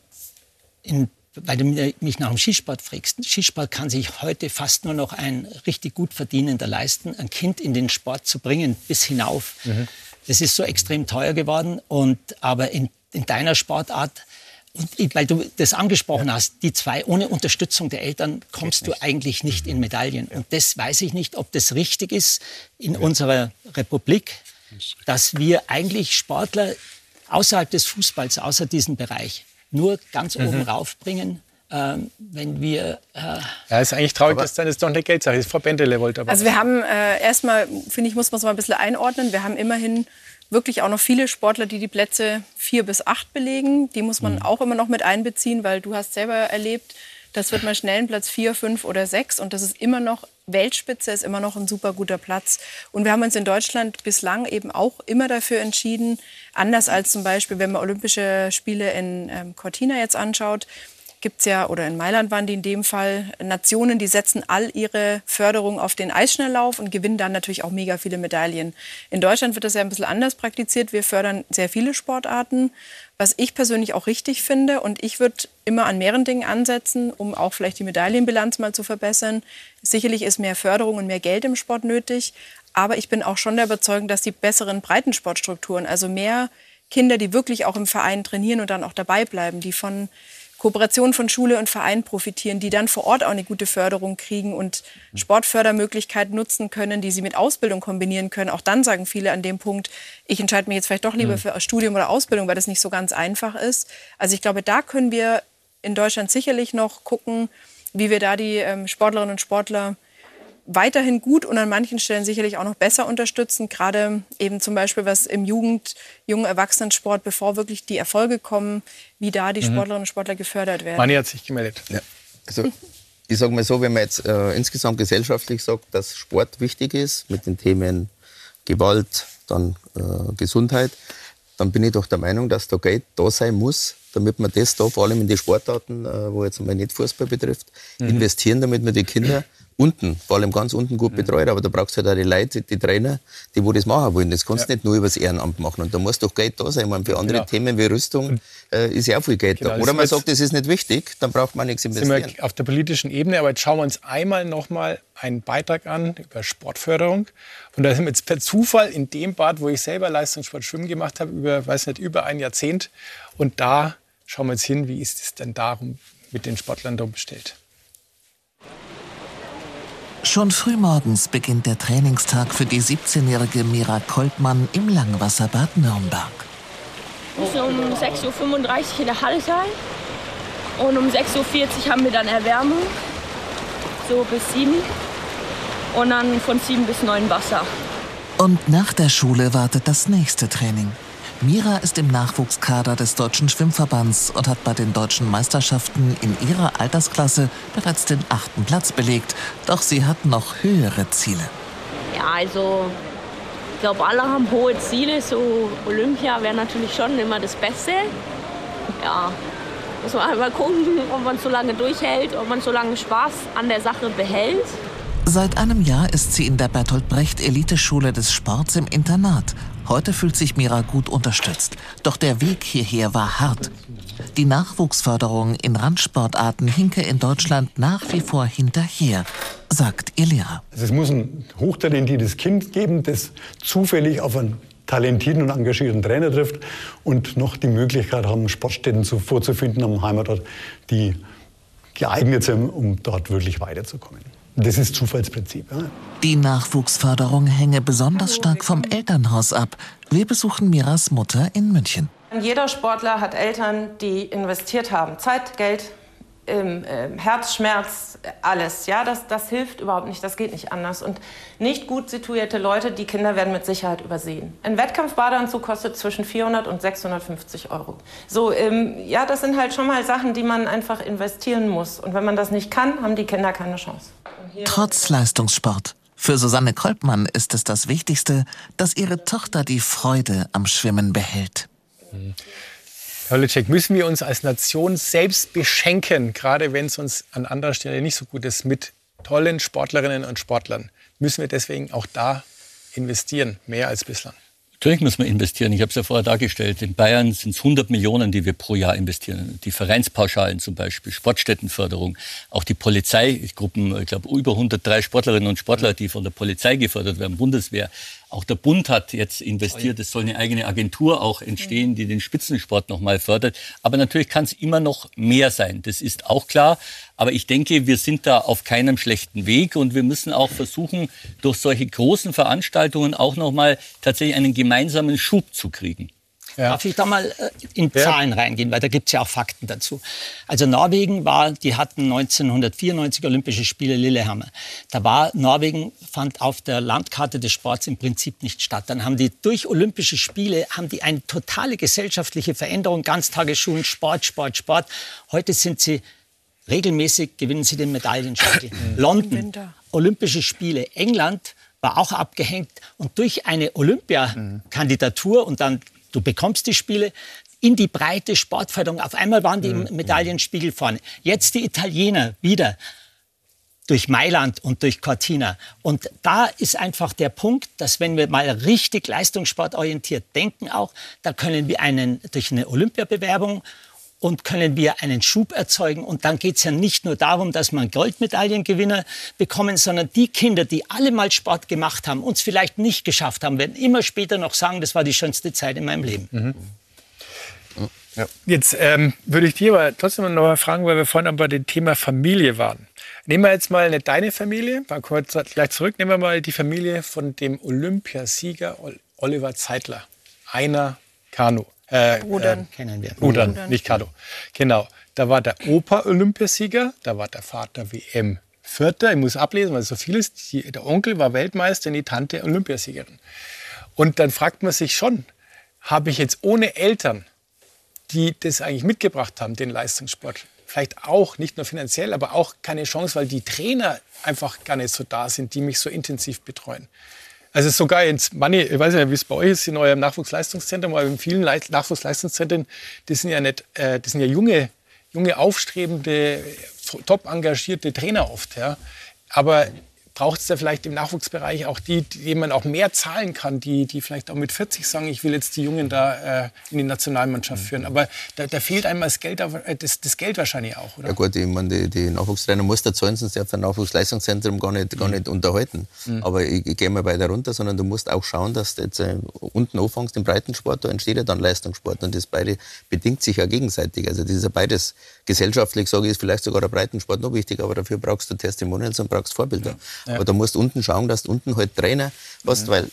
in, weil du mich nach dem Skisport fragst. Skisport kann sich heute fast nur noch ein richtig gut Verdienender leisten, ein Kind in den Sport zu bringen bis hinauf. Mhm. Das ist so extrem teuer geworden. Und, aber in, in deiner Sportart, und weil du das angesprochen ja. hast, die zwei, ohne Unterstützung der Eltern kommst du eigentlich nicht in Medaillen. Ja. Und das weiß ich nicht, ob das richtig ist in ja. unserer Republik, dass wir eigentlich Sportler außerhalb des Fußballs, außer diesem Bereich, nur ganz mhm. oben raufbringen, ähm, wenn wir... Äh ja, ist eigentlich traurig, dass dann das doch eine Geldsache ist. Frau Bendele wollte aber... Also wir haben äh, erstmal, finde ich, muss man es mal ein bisschen einordnen. Wir haben immerhin wirklich auch noch viele Sportler, die die Plätze vier bis acht belegen. Die muss man mhm. auch immer noch mit einbeziehen, weil du hast selber erlebt, das wird mal schnell ein Platz vier, fünf oder sechs. Und das ist immer noch, Weltspitze ist immer noch ein super guter Platz. Und wir haben uns in Deutschland bislang eben auch immer dafür entschieden, anders als zum Beispiel, wenn man Olympische Spiele in ähm, Cortina jetzt anschaut, gibt's ja, oder in Mailand waren die in dem Fall, Nationen, die setzen all ihre Förderung auf den Eisschnelllauf und gewinnen dann natürlich auch mega viele Medaillen. In Deutschland wird das ja ein bisschen anders praktiziert. Wir fördern sehr viele Sportarten, was ich persönlich auch richtig finde. Und ich würde immer an mehreren Dingen ansetzen, um auch vielleicht die Medaillenbilanz mal zu verbessern. Sicherlich ist mehr Förderung und mehr Geld im Sport nötig. Aber ich bin auch schon der Überzeugung, dass die besseren Breitensportstrukturen, also mehr Kinder, die wirklich auch im Verein trainieren und dann auch dabei bleiben, die von Kooperation von Schule und Verein profitieren, die dann vor Ort auch eine gute Förderung kriegen und Sportfördermöglichkeiten nutzen können, die sie mit Ausbildung kombinieren können. Auch dann sagen viele an dem Punkt, ich entscheide mich jetzt vielleicht doch lieber für Studium oder Ausbildung, weil das nicht so ganz einfach ist. Also ich glaube, da können wir in Deutschland sicherlich noch gucken, wie wir da die ähm, Sportlerinnen und Sportler weiterhin gut und an manchen Stellen sicherlich auch noch besser unterstützen. Gerade eben zum Beispiel, was im Jugend-, jungen Erwachsenensport, bevor wirklich die Erfolge kommen, wie da die mhm. Sportlerinnen und Sportler gefördert werden. Mani hat sich gemeldet. Ja. Also, ich sage mal so, wenn man jetzt äh, insgesamt gesellschaftlich sagt, dass Sport wichtig ist, mit den Themen Gewalt, dann äh, Gesundheit, dann bin ich doch der Meinung, dass da Geld da sein muss, damit man das da, vor allem in die Sportarten, äh, wo jetzt mal nicht Fußball betrifft, mhm. investieren, damit wir die Kinder unten, vor allem ganz unten gut betreut, aber da brauchst du halt auch die Leute, die Trainer, die wo das machen wollen. Das kannst du ja. nicht nur über das Ehrenamt machen. Und da muss doch Geld da sein. meine, für andere genau. Themen wie Rüstung äh, ist ja auch viel Geld genau, da. Oder man sagt, das ist nicht wichtig, dann braucht man nichts investieren. Sind wir auf der politischen Ebene, aber jetzt schauen wir uns einmal noch mal einen Beitrag an über Sportförderung. Und da sind wir jetzt per Zufall in dem Bad, wo ich selber Leistungssport Schwimmen gemacht habe, über, weiß nicht, über ein Jahrzehnt. Und da schauen wir jetzt hin, wie ist es denn darum mit den Sportlern drum bestellt. Schon frühmorgens beginnt der Trainingstag für die siebzehnjährige Mira Kolbmann im Langwasserbad Nürnberg. Wir müssen um sechs Uhr fünfunddreißig in der Halle sein und um sechs Uhr vierzig haben wir dann Erwärmung, so bis sieben und dann von sieben bis neun Wasser. Und nach der Schule wartet das nächste Training. Mira ist im Nachwuchskader des Deutschen Schwimmverbands und hat bei den deutschen Meisterschaften in ihrer Altersklasse bereits den achten Platz belegt. Doch sie hat noch höhere Ziele. Ja, also ich glaube, alle haben hohe Ziele. So Olympia wäre natürlich schon immer das Beste. Ja, muss man einmal gucken, ob man so lange durchhält, ob man so lange Spaß an der Sache behält. Seit einem Jahr ist sie in der Bertolt Brecht Eliteschule des Sports im Internat. Heute fühlt sich Mira gut unterstützt. Doch der Weg hierher war hart. Die Nachwuchsförderung in Randsportarten hinke in Deutschland nach wie vor hinterher, sagt ihr Lehrer. Also es muss ein hochtalentiertes Kind geben, das zufällig auf einen talentierten und engagierten Trainer trifft und noch die Möglichkeit haben, Sportstätten vorzufinden am Heimatort, die geeignet sind, um dort wirklich weiterzukommen. Das ist Zufallsprinzip. Ja. Die Nachwuchsförderung hänge besonders stark vom Elternhaus ab. Wir besuchen Miras Mutter in München. Jeder Sportler hat Eltern, die investiert haben. Zeit, Geld, ähm, äh, Herzschmerz, alles. Ja, das, das hilft überhaupt nicht, das geht nicht anders. Und nicht gut situierte Leute, die Kinder werden mit Sicherheit übersehen. Ein Wettkampfbadeanzug kostet zwischen vierhundert und sechshundertfünfzig Euro. So, ähm, ja, das sind halt schon mal Sachen, die man einfach investieren muss. Und wenn man das nicht kann, haben die Kinder keine Chance. Trotz Leistungssport. Für Susanne Kolbmann ist es das Wichtigste, dass ihre Tochter die Freude am Schwimmen behält. Herr Holitschek, müssen wir uns als Nation selbst beschenken, gerade wenn es uns an anderer Stelle nicht so gut ist, mit tollen Sportlerinnen und Sportlern? Müssen wir deswegen auch da investieren, mehr als bislang? Natürlich müssen wir investieren. Ich habe es ja vorher dargestellt. In Bayern sind es hundert Millionen, die wir pro Jahr investieren. Die Vereinspauschalen zum Beispiel, Sportstättenförderung, auch die Polizeigruppen. Ich glaube, über hundertdrei Sportlerinnen und Sportler, die von der Polizei gefördert werden, Bundeswehr. Auch der Bund hat jetzt investiert. Es soll eine eigene Agentur auch entstehen, die den Spitzensport noch mal fördert. Aber natürlich kann es immer noch mehr sein. Das ist auch klar. Aber ich denke, wir sind da auf keinem schlechten Weg. Und wir müssen auch versuchen, durch solche großen Veranstaltungen auch noch mal tatsächlich einen gemeinsamen Schub zu kriegen. Ja. Darf ich da mal in ja. Zahlen reingehen, weil da gibt es ja auch Fakten dazu. Also Norwegen war, die hatten neunzehnhundertvierundneunzig Olympische Spiele Lillehammer. Da war Norwegen, fand auf der Landkarte des Sports im Prinzip nicht statt. Dann haben die durch Olympische Spiele, haben die eine totale gesellschaftliche Veränderung, Ganztagesschulen, Sport, Sport, Sport. Heute sind sie regelmäßig, gewinnen sie den Medaillenspiegel. London, Olympische Spiele, England war auch abgehängt und durch eine Olympiakandidatur und dann du bekommst die Spiele in die breite Sportförderung. Auf einmal waren die im Medaillenspiegel vorne. Jetzt die Italiener wieder durch Mailand und durch Cortina. Und da ist einfach der Punkt, dass wenn wir mal richtig leistungssportorientiert denken auch, da können wir einen durch eine Olympiabewerbung und können wir einen Schub erzeugen. Und dann geht es ja nicht nur darum, dass man Goldmedaillengewinner bekommen, sondern die Kinder, die alle mal Sport gemacht haben, uns vielleicht nicht geschafft haben, werden immer später noch sagen, das war die schönste Zeit in meinem Leben. Mhm. Ja. Jetzt ähm, würde ich dir aber trotzdem noch mal fragen, weil wir vorhin bei dem Thema Familie waren. Nehmen wir jetzt mal nicht deine Familie, dann kommen wir gleich zurück, nehmen wir mal die Familie von dem Olympiasieger Oliver Zeitler. Einer Kanu. Äh, Rudern äh, kennen wir. Rudern, Rudern, nicht Kanu. Genau. Da war der Opa Olympiasieger, da war der Vater W M-Vierter. Ich muss ablesen, weil es so viel ist. Die, der Onkel war Weltmeister und die Tante Olympiasiegerin. Und dann fragt man sich schon, habe ich jetzt ohne Eltern, die das eigentlich mitgebracht haben, den Leistungssport, vielleicht auch, nicht nur finanziell, aber auch keine Chance, weil die Trainer einfach gar nicht so da sind, die mich so intensiv betreuen. Also sogar jetzt, manche, ich weiß nicht, wie es bei euch ist, in eurem Nachwuchsleistungszentrum, aber in vielen Nachwuchsleistungszentren, das sind ja nicht, äh, das sind ja junge, junge, aufstrebende, top engagierte Trainer oft. Ja. Aber braucht es da vielleicht im Nachwuchsbereich auch die, denen man auch mehr zahlen kann, die, die vielleicht auch mit vierzig sagen, ich will jetzt die Jungen da äh, in die Nationalmannschaft führen. Aber da, da fehlt einem das Geld, das, das Geld wahrscheinlich auch, oder? Ja gut, ich meine, die, die Nachwuchstrainer muss da zahlen, sonst darf ein Nachwuchsleistungszentrum gar nicht, gar nicht unterhalten. Mhm. Aber ich, ich gehe mal weiter runter, sondern du musst auch schauen, dass du jetzt äh, unten anfängst im Breitensport, da entsteht ja dann Leistungssport und das beide bedingt sich ja gegenseitig. Also das ist ja beides gesellschaftlich, sage ich, ist vielleicht sogar der Breitensport noch wichtig, aber dafür brauchst du Testimonials und brauchst Vorbilder. Ja. Ja. Aber da musst du unten schauen, dass du unten halt Trainer hast, ja. weil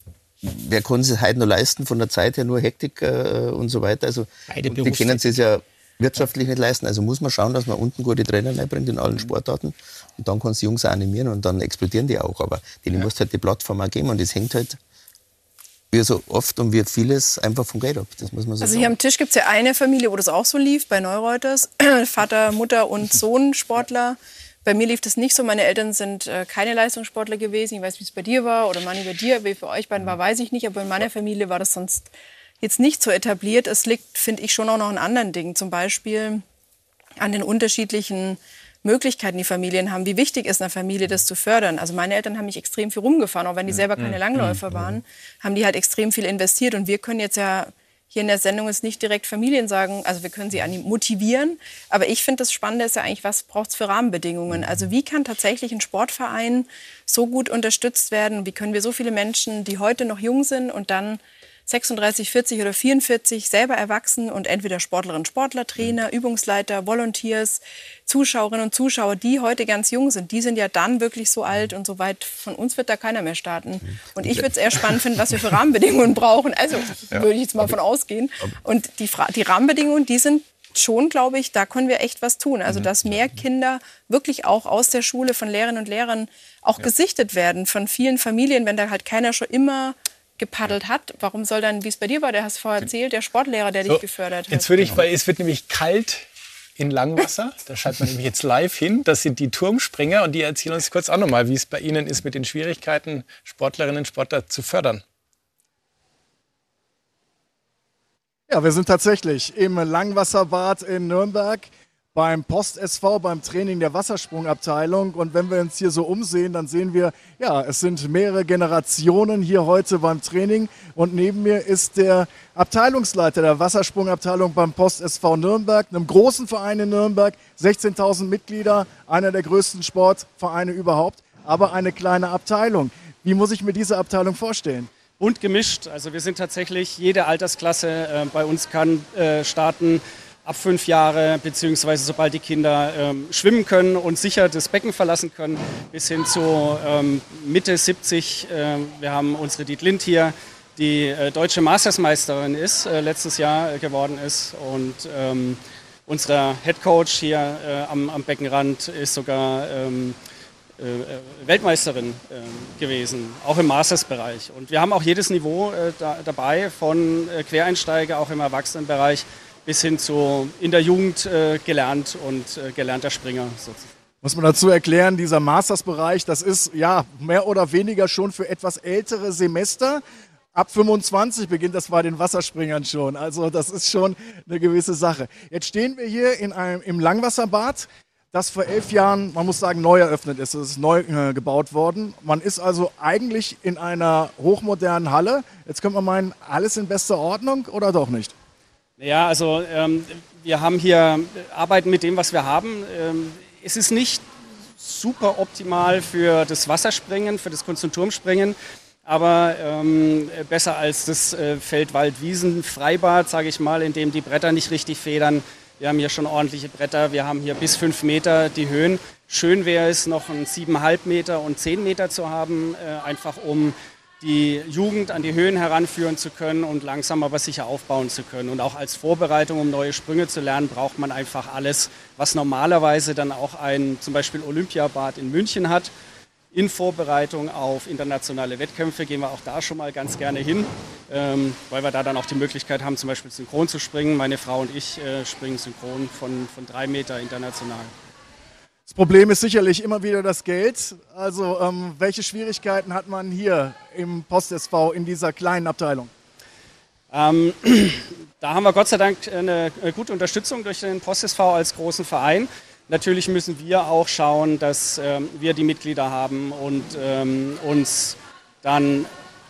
wer kann sich heute noch leisten, von der Zeit her nur Hektik äh, und so weiter. Also die können es ja wirtschaftlich nicht leisten. Also muss man schauen, dass man unten gute Trainer reinbringt in allen Sportarten. Und dann kannst du die Jungs auch animieren und dann explodieren die auch. Aber denen ja. musst halt die Plattform auch geben und das hängt halt wie so oft und wie vieles einfach vom Geld ab. Das muss man so also sagen. Hier am Tisch gibt es ja eine Familie, wo das auch so lief, bei Neureuters. Vater, Mutter und Sohn Sportler. Bei mir lief das nicht so. Meine Eltern sind äh, keine Leistungssportler gewesen. Ich weiß, wie es bei dir war oder Manni bei dir. Wie für euch beiden war, weiß ich nicht. Aber in meiner Familie war das sonst jetzt nicht so etabliert. Es liegt, finde ich, schon auch noch an anderen Dingen. Zum Beispiel an den unterschiedlichen Möglichkeiten, die Familien haben. Wie wichtig ist einer Familie, das zu fördern? Also meine Eltern haben mich extrem viel rumgefahren. Auch wenn die selber keine Langläufer waren, haben die halt extrem viel investiert. Und wir können jetzt ja hier in der Sendung ist nicht direkt Familien sagen, also wir können sie motivieren, aber ich finde das Spannende ist ja eigentlich, was braucht es für Rahmenbedingungen? Also wie kann tatsächlich ein Sportverein so gut unterstützt werden? Wie können wir so viele Menschen, die heute noch jung sind und dann sechsunddreißig, vierzig oder vierundvierzig selber erwachsen und entweder Sportlerinnen, Sportler, Trainer, Übungsleiter, Volunteers, Zuschauerinnen und Zuschauer, die heute ganz jung sind, die sind ja dann wirklich so alt und so weit, von uns wird da keiner mehr starten. Und ich würde es eher spannend finden, was wir für Rahmenbedingungen brauchen. Also ja, würde ich jetzt mal von ausgehen. Und die, Fra- die Rahmenbedingungen, die sind schon, glaube ich, da können wir echt was tun. Also dass mehr Kinder wirklich auch aus der Schule von Lehrerinnen und Lehrern auch ja. gesichtet werden, von vielen Familien, wenn da halt keiner schon immer gepaddelt hat. Warum soll dann, wie es bei dir war, der hast vorher erzählt, der Sportlehrer, der so, dich gefördert hat. Jetzt würde ich, weil es wird nämlich kalt in Langwasser, da schaltet man nämlich jetzt live hin, das sind die Turmspringer und die erzählen uns kurz auch nochmal, wie es bei Ihnen ist, mit den Schwierigkeiten, Sportlerinnen und Sportler zu fördern. Ja, wir sind tatsächlich im Langwasserbad in Nürnberg beim Post-S V, beim Training der Wassersprungabteilung. Und wenn wir uns hier so umsehen, dann sehen wir, ja, es sind mehrere Generationen hier heute beim Training. Und neben mir ist der Abteilungsleiter der Wassersprungabteilung beim Post-S V Nürnberg, einem großen Verein in Nürnberg, sechzehntausend Mitglieder, einer der größten Sportvereine überhaupt, aber eine kleine Abteilung. Wie muss ich mir diese Abteilung vorstellen? Bunt gemischt, also wir sind tatsächlich, jede Altersklasse äh, bei uns kann äh, starten, ab fünf Jahre, beziehungsweise sobald die Kinder ähm, schwimmen können und sicher das Becken verlassen können, bis hin zu ähm, Mitte siebzig. Äh, wir haben unsere Dietlind hier, die äh, deutsche Mastersmeisterin ist, äh, letztes Jahr äh, geworden ist. Und ähm, unser Headcoach hier äh, am, am Beckenrand ist sogar ähm, äh, Weltmeisterin äh, gewesen, auch im Mastersbereich. Und wir haben auch jedes Niveau äh, da, dabei, von äh, Quereinsteiger, auch im Erwachsenenbereich, bis hin zu in der Jugend äh, gelernt und äh, gelernter Springer. Sozusagen. Muss man dazu erklären, dieser Mastersbereich, das ist ja mehr oder weniger schon für etwas ältere Semester. Ab fünfundzwanzig beginnt das bei den Wasserspringern schon. Also das ist schon eine gewisse Sache. Jetzt stehen wir hier in einem, im Langwasserbad, das vor elf Jahren, man muss sagen, neu eröffnet ist. Es ist neu äh, gebaut worden. Man ist also eigentlich in einer hochmodernen Halle. Jetzt könnte man meinen, alles in bester Ordnung oder doch nicht? Ja, also ähm, wir haben hier, arbeiten mit dem, was wir haben. Ähm, es ist nicht super optimal für das Wasserspringen, für das Kunst- und Turmspringen, aber ähm, besser als das äh, Feld-Wald-Wiesen-Freibad, sage ich mal, in dem die Bretter nicht richtig federn. Wir haben hier schon ordentliche Bretter, wir haben hier bis fünf Meter die Höhen. Schön wäre es, noch einen siebeneinhalb Meter und zehn Meter zu haben, äh, einfach um die Jugend an die Höhen heranführen zu können und langsam aber sicher aufbauen zu können. Und auch als Vorbereitung, um neue Sprünge zu lernen, braucht man einfach alles, was normalerweise dann auch ein zum Beispiel Olympiabad in München hat. In Vorbereitung auf internationale Wettkämpfe gehen wir auch da schon mal ganz gerne hin, ähm, weil wir da dann auch die Möglichkeit haben, zum Beispiel synchron zu springen. Meine Frau und ich äh, springen synchron von, von drei Meter international. Das Problem ist sicherlich immer wieder das Geld. Also ähm, welche Schwierigkeiten hat man hier im Post-S V in dieser kleinen Abteilung? Ähm, da haben wir Gott sei Dank eine, eine gute Unterstützung durch den Post-S V als großen Verein. natürlich müssen wir auch schauen, dass ähm, wir die Mitglieder haben und ähm, uns dann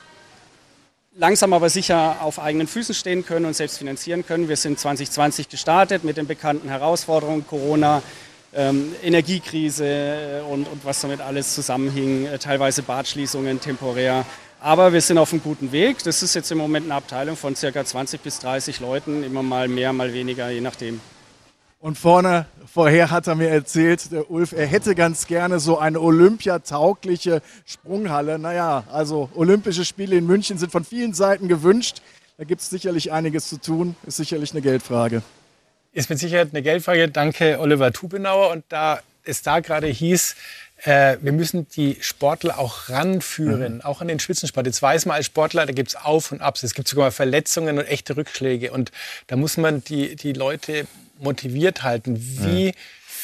langsam aber sicher auf eigenen Füßen stehen können und selbst finanzieren können. Wir sind zwanzig zwanzig gestartet mit den bekannten Herausforderungen, Corona, ähm, Energiekrise und, und was damit alles zusammenhing, äh, teilweise Badschließungen temporär. Aber wir sind auf einem guten Weg. Das ist jetzt im Moment eine Abteilung von ca. zwanzig bis dreißig Leuten, immer mal mehr, mal weniger, je nachdem. Und vorne, vorher hat er mir erzählt, der Ulf, er hätte ganz gerne so eine olympiataugliche Sprunghalle. Naja, also Olympische Spiele in München sind von vielen Seiten gewünscht. Da gibt es sicherlich einiges zu tun, ist sicherlich eine Geldfrage. Ist mit Sicherheit eine Geldfrage. Danke, Oliver Tubenauer. Und da es da gerade hieß, äh, wir müssen die Sportler auch ranführen, mhm. auch an den Spitzensport. Jetzt weiß man als Sportler, da gibt es Auf und Abs. Es gibt sogar mal Verletzungen und echte Rückschläge. Und da muss man die, die Leute motiviert halten. Wie mhm.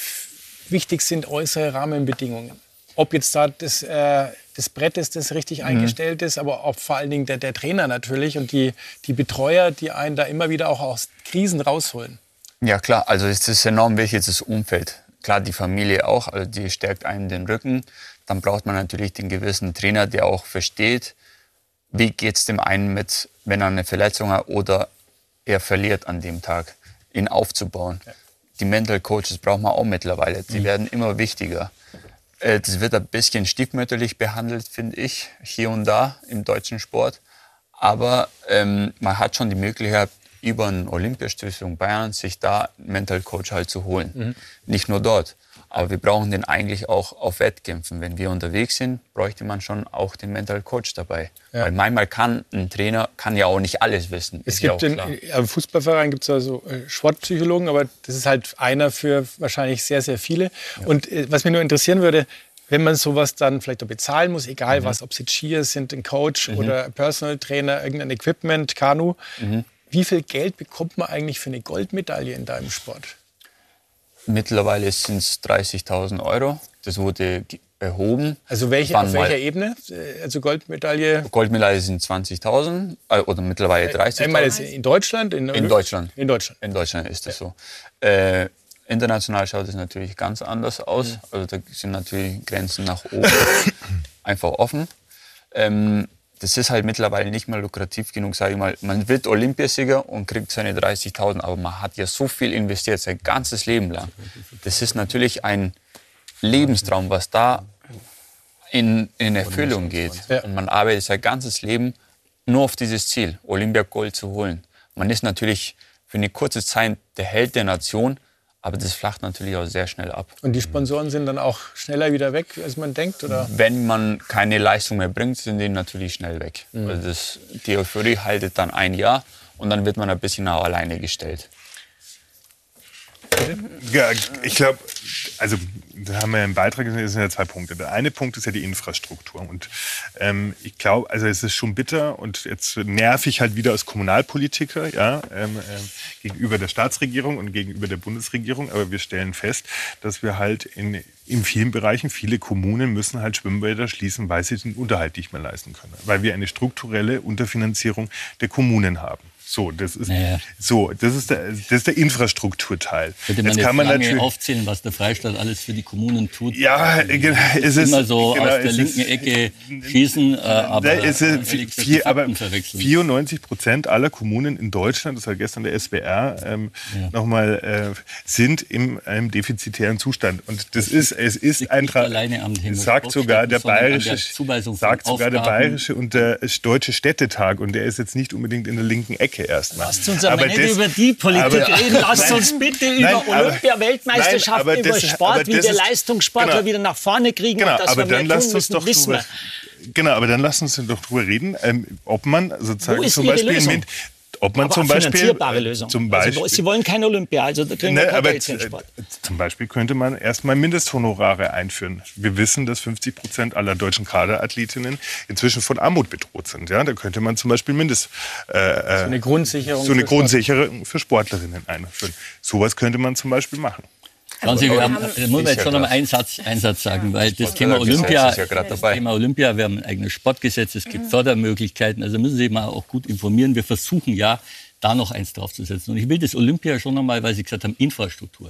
wichtig sind äußere Rahmenbedingungen? Ob jetzt da das, äh, das Brett ist, das richtig mhm. eingestellt ist, aber auch vor allen Dingen der, der Trainer natürlich und die, die Betreuer, die einen da immer wieder auch aus Krisen rausholen. Ja klar, also es ist enorm wichtig, das Umfeld. Klar, die Familie auch, also die stärkt einem den Rücken. Dann braucht man natürlich den gewissen Trainer, der auch versteht, wie geht es dem einen mit, wenn er eine Verletzung hat oder er verliert an dem Tag, ihn aufzubauen. Ja. Die Mental Coaches braucht man auch mittlerweile. Die mhm. werden immer wichtiger. Äh, das wird ein bisschen stiefmütterlich behandelt, finde ich, hier und da im deutschen Sport. Aber ähm, man hat schon die Möglichkeit, über eine Olympiastiftung Bayern sich da einen Mental Coach halt zu holen. Mhm. Nicht nur dort. Aber wir brauchen den eigentlich auch auf Wettkämpfen. Wenn wir unterwegs sind, bräuchte man schon auch den Mental Coach dabei. Ja. Weil manchmal kann ein Trainer kann ja auch nicht alles wissen. Es gibt ja in, im Fußballverein gibt es also Sportpsychologen, aber das ist halt einer für wahrscheinlich sehr, sehr viele. Ja. Und äh, was mich nur interessieren würde, wenn man sowas dann vielleicht auch bezahlen muss, egal mhm. was, ob es jetzt Skier sind, ein Coach mhm. oder ein Personal Trainer, irgendein Equipment, Kanu, mhm. wie viel Geld bekommt man eigentlich für eine Goldmedaille in deinem Sport? Mittlerweile sind es dreißigtausend Euro. Das wurde erhoben. Also welche, auf welcher Ebene? Also Goldmedaille? Goldmedaille sind zwanzigtausend äh, oder mittlerweile dreißigtausend. In Deutschland? In, in Deutschland. In Deutschland. In Deutschland ist das ja. so. Äh, international schaut es natürlich ganz anders aus. Mhm. Also da sind natürlich Grenzen nach oben einfach offen. Ähm, Das ist halt mittlerweile nicht mehr lukrativ genug, sage ich mal. Man wird Olympiasieger und kriegt seine dreißigtausend, aber man hat ja so viel investiert, sein ganzes Leben lang. Das ist natürlich ein Lebenstraum, was da in, in Erfüllung geht. Und man arbeitet sein ganzes Leben nur auf dieses Ziel, Olympiagold zu holen. Man ist natürlich für eine kurze Zeit der Held der Nation, aber das flacht natürlich auch sehr schnell ab. Und die Sponsoren sind dann auch schneller wieder weg, als man denkt? Oder? Wenn man keine Leistung mehr bringt, sind die natürlich schnell weg. Mhm. Also das, die Euphorie haltet dann ein Jahr und dann wird man ein bisschen auch alleine gestellt. Ja, ich glaube, also da haben wir ja im Beitrag gesehen, das sind ja zwei Punkte. Der eine Punkt ist ja die Infrastruktur. Und ähm, ich glaube, also es ist schon bitter und jetzt nerv ich halt wieder als Kommunalpolitiker, ja, ähm, ähm, gegenüber der Staatsregierung und gegenüber der Bundesregierung. Aber wir stellen fest, dass wir halt in, in vielen Bereichen, viele Kommunen müssen halt Schwimmbäder schließen, weil sie den Unterhalt nicht mehr leisten können. Weil wir eine strukturelle Unterfinanzierung der Kommunen haben. So, das ist, naja. so, das ist der, das ist der Infrastrukturteil. Könnte man jetzt, jetzt kann man lange aufzählen, was der Freistaat alles für die Kommunen tut. Ja, genau. Es ist immer so genau, aus der linken ist, Ecke schießen, äh, aber, es ist äh, vier, aber vierundneunzig Prozent aller Kommunen in Deutschland, das hat gestern der S W R ähm, ja. nochmal, äh, sind im einem defizitären Zustand. Und das, das ist, es ist ein, sagt sogar der bayerische, sagt sogar der bayerische und der deutsche Städtetag, und der ist jetzt nicht unbedingt in der linken Ecke erstmal. Lasst uns aber, aber nicht das, über die Politik aber, reden. Lasst nein, uns bitte nein, über Olympia-Weltmeisterschaften, über das, Sport, wie wir Leistungssportler genau, wieder nach vorne kriegen. Genau, und dass aber wir dann lasst uns doch drüber, genau, aber dann lasst uns doch drüber reden, ähm, ob man sozusagen zum Beispiel mit, ob man aber zum Beispiel, finanzierbare Lösung. Zum Beispiel also, Sie wollen keine Olympia, also da kriegen wir ne, kein aber Geld für den Sport. Zum Beispiel könnte man erstmal Mindesthonorare einführen. Wir wissen, dass fünfzig Prozent aller deutschen Kaderathletinnen inzwischen von Armut bedroht sind. Ja, da könnte man zum Beispiel Mindest äh, so eine Grundsicherung, so eine für, Grundsicherung für Sportlerinnen einführen. Sowas könnte man zum Beispiel machen. Schauen Sie, wir haben, da muss man jetzt schon noch mal einen Satz, einen Satz sagen, weil das Thema Olympia, ja das Thema Olympia, wir haben ein eigenes Sportgesetz, es gibt Fördermöglichkeiten, also müssen Sie sich mal auch gut informieren. Wir versuchen ja, da noch eins draufzusetzen. Und ich will das Olympia schon noch mal, weil Sie gesagt haben, Infrastruktur.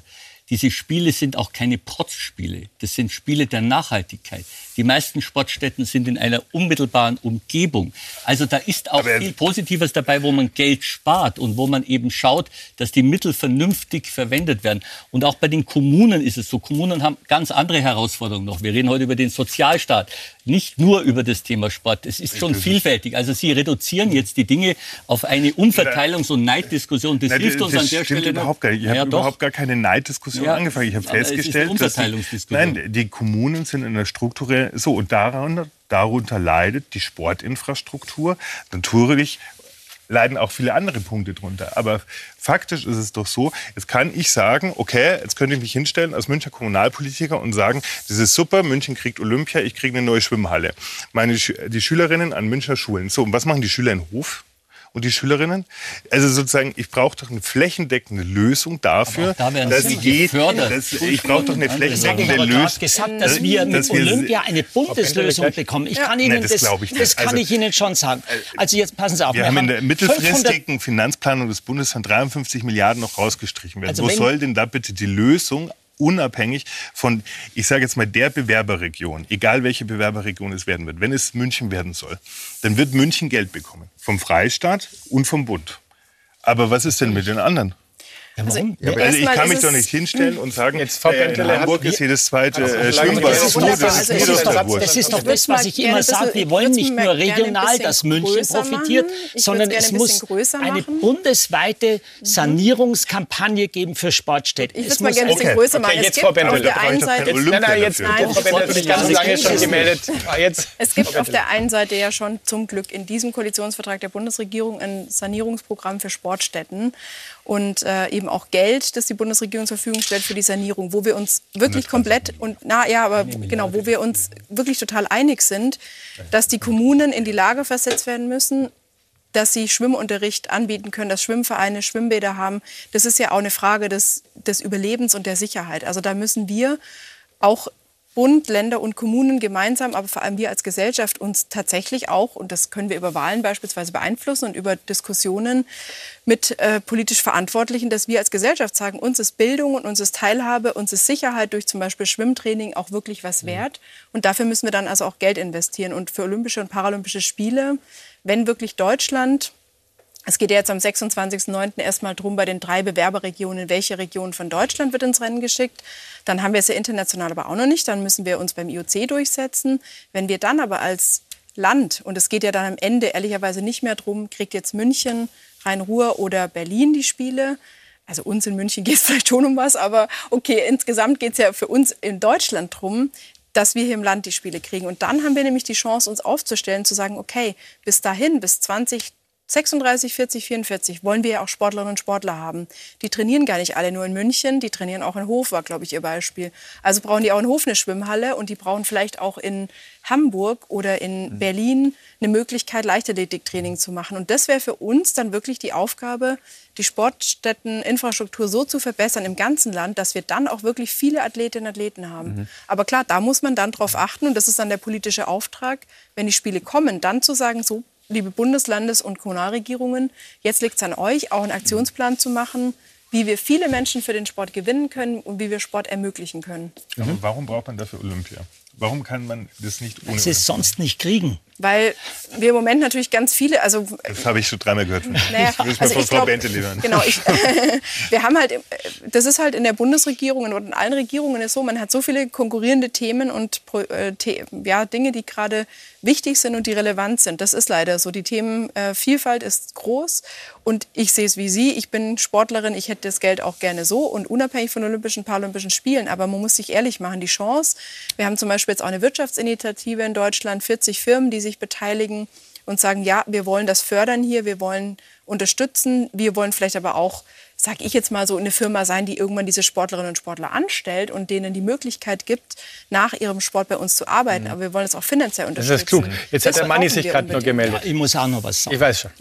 diese Spiele sind auch keine Protzspiele. Das sind Spiele der Nachhaltigkeit. Die meisten Sportstätten sind in einer unmittelbaren Umgebung. Also da ist auch viel Positives dabei, wo man Geld spart und wo man eben schaut, dass die Mittel vernünftig verwendet werden. Und auch bei den Kommunen ist es so. Kommunen haben ganz andere Herausforderungen noch. Wir reden heute über den Sozialstaat, nicht nur über das Thema Sport. Es ist schon vielfältig. Also Sie reduzieren jetzt die Dinge auf eine Umverteilungs- und Neiddiskussion. Das Nein, hilft uns an der stimmt Stelle überhaupt gar nicht. Ich habe ja, überhaupt gar keine Neiddiskussion Ja, angefangen. Ich habe aber es ist eine festgestellt, dass die, Umverteilungsdiskussion. nein, die Kommunen sind in der strukturell so und darunter, darunter leidet die Sportinfrastruktur. Natürlich leiden auch viele andere Punkte drunter. Aber faktisch ist es doch so, jetzt kann ich sagen, okay, jetzt könnte ich mich hinstellen als Münchner Kommunalpolitiker und sagen, das ist super, München kriegt Olympia, ich kriege eine neue Schwimmhalle. Meine, die Schülerinnen an Münchner Schulen. So, und was machen die Schüler in Hof? Und die Schülerinnen? Also sozusagen, ich brauche doch eine flächendeckende Lösung dafür, da dass jeder, dass, ich brauche doch eine flächendeckende Lösung. Ich habe gesagt, dass wir mit Olympia eine Bundeslösung bekommen. Ich kann Ihnen Nein, das, das, ich nicht. das kann Also, ich Ihnen schon sagen. Also jetzt passen Sie auf. Wir, wir haben in der mittelfristigen fünfhundert Finanzplanung des Bundes von dreiundfünfzig Milliarden noch rausgestrichen werden. Also Wo wenn- soll denn da bitte die Lösung unabhängig von, ich sage jetzt mal, der Bewerberregion, egal welche Bewerberregion es werden wird, wenn es München werden soll, dann wird München Geld bekommen. Vom Freistaat und vom Bund. Aber was ist denn mit den anderen? Also, Ja, aber also ich kann mich doch nicht hinstellen und sagen, Jetzt Frau äh, in Bentele Hamburg hat- ist jedes zweite Also, äh, solange Schwimmbad. das ist zu, wunderbar. das Also, ist es mir ist doch doch- der Wurst. Das ist doch Ich würd's das, mal was ich gerne immer ein bisschen- sage. Wir ich wollen würd's nicht mal nur gerne ein regional, bisschen dass München größer profitiert, machen. Ich sondern würd's es gerne ein bisschen muss größer eine machen. bundesweite Sanierungskampagne geben für Sportstätten. Ich Es würd's mal muss gerne ein bisschen okay. größer machen. Okay, Es jetzt gibt Frau Bentele. auf der einen Seite... Jetzt, nein, nein, jetzt, Nein, Frau Bentele hat sich ganz lange schon gemeldet. Ah, jetzt. Es gibt auf der einen Seite ja schon zum Glück in diesem Koalitionsvertrag der Bundesregierung ein Sanierungsprogramm für Sportstätten und äh, eben auch Geld, das die Bundesregierung zur Verfügung stellt für die Sanierung, wo wir uns wirklich komplett und na ja, aber genau, wo wir uns wirklich total einig sind, dass die Kommunen in die Lage versetzt werden müssen, dass sie Schwimmunterricht anbieten können, dass Schwimmvereine Schwimmbäder haben. Das ist ja auch eine Frage des, des Überlebens und der Sicherheit. Also da müssen wir auch Bund, Länder und Kommunen gemeinsam, aber vor allem wir als Gesellschaft uns tatsächlich auch, und das können wir über Wahlen beispielsweise beeinflussen und über Diskussionen mit äh, politisch Verantwortlichen, dass wir als Gesellschaft sagen, uns ist Bildung und uns ist Teilhabe, uns ist Sicherheit durch zum Beispiel Schwimmtraining auch wirklich was wert. Und dafür müssen wir dann also auch Geld investieren. Und für Olympische und Paralympische Spiele, wenn wirklich Deutschland... Es geht ja jetzt am sechsundzwanzigsten neunten erstmal drum, bei den drei Bewerberregionen, welche Region von Deutschland wird ins Rennen geschickt. Dann haben wir es ja international aber auch noch nicht. Dann müssen wir uns beim I O C durchsetzen. Wenn wir dann aber als Land, und es geht ja dann am Ende ehrlicherweise nicht mehr drum, kriegt jetzt München, Rhein-Ruhr oder Berlin die Spiele. Also uns in München geht es vielleicht schon um was, aber okay, insgesamt geht es ja für uns in Deutschland drum, dass wir hier im Land die Spiele kriegen. Und dann haben wir nämlich die Chance, uns aufzustellen, zu sagen, okay, bis dahin, bis zwanzig sechsunddreißig, vierzig, vierundvierzig wollen wir ja auch Sportlerinnen und Sportler haben. Die trainieren gar nicht alle nur in München, die trainieren auch in Hof, war, glaube ich, ihr Beispiel. Also brauchen die auch in Hof eine Schwimmhalle und die brauchen vielleicht auch in Hamburg oder in Berlin eine Möglichkeit, Leichtathletiktraining zu machen. Und das wäre für uns dann wirklich die Aufgabe, die Sportstätteninfrastruktur so zu verbessern im ganzen Land, dass wir dann auch wirklich viele Athletinnen und Athleten haben. Mhm. Aber klar, da muss man dann drauf achten, und das ist dann der politische Auftrag, wenn die Spiele kommen, dann zu sagen, so, liebe Bundes-, Landes- und Kommunalregierungen, jetzt liegt es an euch, auch einen Aktionsplan zu machen, wie wir viele Menschen für den Sport gewinnen können und wie wir Sport ermöglichen können. Aber warum braucht man dafür Olympia? Warum kann man das nicht ohne Weil sie es sonst nicht kriegen. Weil wir im Moment natürlich ganz viele, also Das habe ich schon dreimal gehört. Naja, das will ich mal also von ich Frau glaub, Bentele hören. Genau, ich, wir haben halt, das ist halt in der Bundesregierung und in allen Regierungen ist so, man hat so viele konkurrierende Themen und äh, The ja, Dinge, die gerade wichtig sind und die relevant sind. Das ist leider so. Die Themenvielfalt äh, ist groß und ich sehe es wie Sie. Ich bin Sportlerin, ich hätte das Geld auch gerne so und unabhängig von Olympischen, Paralympischen Spielen. Aber man muss sich ehrlich machen, die Chance, wir haben zum Beispiel jetzt auch eine Wirtschaftsinitiative in Deutschland, vierzig Firmen, die sich beteiligen und sagen, ja, wir wollen das fördern hier, wir wollen unterstützen, wir wollen vielleicht aber auch, sage ich jetzt mal so, eine Firma sein, die irgendwann diese Sportlerinnen und Sportler anstellt und denen die Möglichkeit gibt, nach ihrem Sport bei uns zu arbeiten. Aber wir wollen es auch finanziell unterstützen. Das ist klug. Jetzt hat der Manni sich gerade noch gemeldet. Ich muss auch noch was sagen. Ich weiß schon.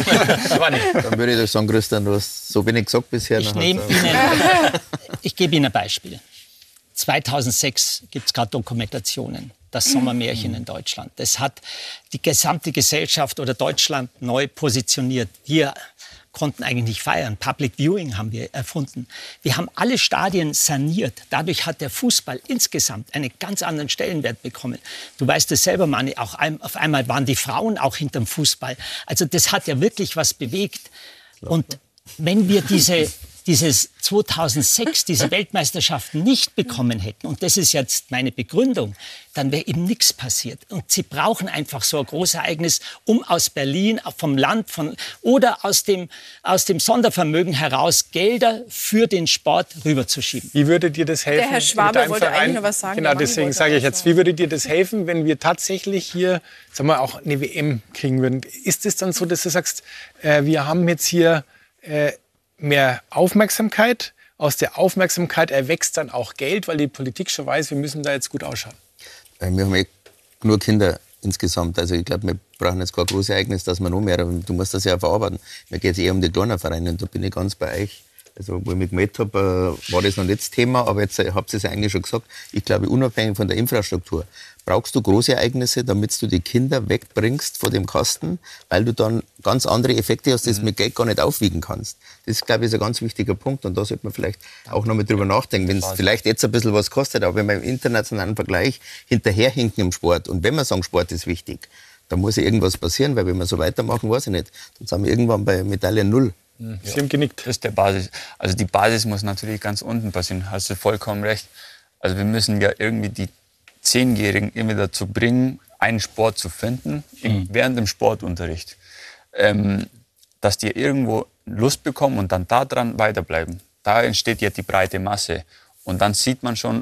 Dann würde ich doch sagen, Christian, du hast so wenig gesagt bisher. Ich, nachher nehme sagen. Ihnen, ich gebe Ihnen ein Beispiel. zweitausendsechs gibt es gerade Dokumentationen, das Sommermärchen in Deutschland. Das hat die gesamte Gesellschaft oder Deutschland neu positioniert. Hier konnten eigentlich nicht feiern. Public Viewing haben wir erfunden. Wir haben alle Stadien saniert. Dadurch hat der Fußball insgesamt einen ganz anderen Stellenwert bekommen. Du weißt es selber, Manni, auch auf einmal waren die Frauen auch hinterm Fußball. Also das hat ja wirklich was bewegt. Und wenn wir diese, dieses zweitausendsechs, diese Weltmeisterschaften nicht bekommen hätten, und das ist jetzt meine Begründung, dann wäre eben nichts passiert. Und sie brauchen einfach so ein Großereignis, um aus Berlin, vom Land von, oder aus dem, aus dem Sondervermögen heraus Gelder für den Sport rüberzuschieben. Wie würde dir das helfen? Der Herr Schwabe wollte Verein? eigentlich noch was sagen. Genau, deswegen sage ich jetzt, wie würde dir das helfen, wenn wir tatsächlich hier, sagen wir, auch eine W M kriegen würden? Ist es dann so, dass du sagst, äh, wir haben jetzt hier äh, mehr Aufmerksamkeit, aus der Aufmerksamkeit erwächst dann auch Geld, weil die Politik schon weiß, wir müssen da jetzt gut ausschauen? Wir haben eh nur Kinder insgesamt. Also ich glaube, wir brauchen jetzt kein großes Ereignis, dass wir noch mehr, du musst das ja verarbeiten. Mir geht es eher um die Turnervereine und da bin ich ganz bei euch. Also wo ich mich gemeldet habe, war das noch nicht das Thema, aber jetzt habt ihr es ja eigentlich schon gesagt. Ich glaube, unabhängig von der Infrastruktur brauchst du große Ereignisse, damit du die Kinder wegbringst von dem Kasten, weil du dann ganz andere Effekte hast, die du mit Geld gar nicht aufwiegen kannst. Das, glaube ich, ist ein ganz wichtiger Punkt und da sollte man vielleicht auch noch mal drüber nachdenken, wenn es vielleicht jetzt ein bisschen was kostet, aber wenn wir im internationalen Vergleich hinterherhinken im Sport und wenn wir sagen, Sport ist wichtig, dann muss ja irgendwas passieren, weil wenn wir so weitermachen, weiß ich nicht, dann sind wir irgendwann bei Medaille Null. Sie haben genickt. Das ist der Basis. Also die Basis muss natürlich ganz unten passieren, hast du vollkommen recht. Also wir müssen ja irgendwie die Zehnjährigen irgendwie dazu bringen, einen Sport zu finden, mhm. während dem Sportunterricht. Ähm, dass die irgendwo Lust bekommen und dann daran weiterbleiben. Da entsteht ja die breite Masse. Und dann sieht man schon,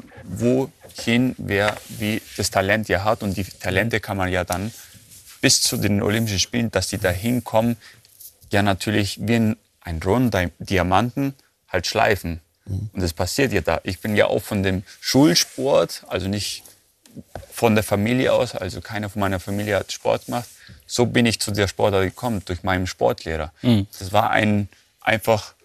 wohin wer wie das Talent ja hat. Und die Talente kann man ja dann bis zu den Olympischen Spielen, dass die da hinkommen, ja natürlich wie ein, ein Rohen, Diamanten halt schleifen. Mhm. Und das passiert ja da. Ich bin ja auch von dem Schulsport, also nicht von der Familie aus, also keiner von meiner Familie hat Sport gemacht. So bin ich zu der Sportart gekommen, durch meinen Sportlehrer. Mhm. Das war ein, einfach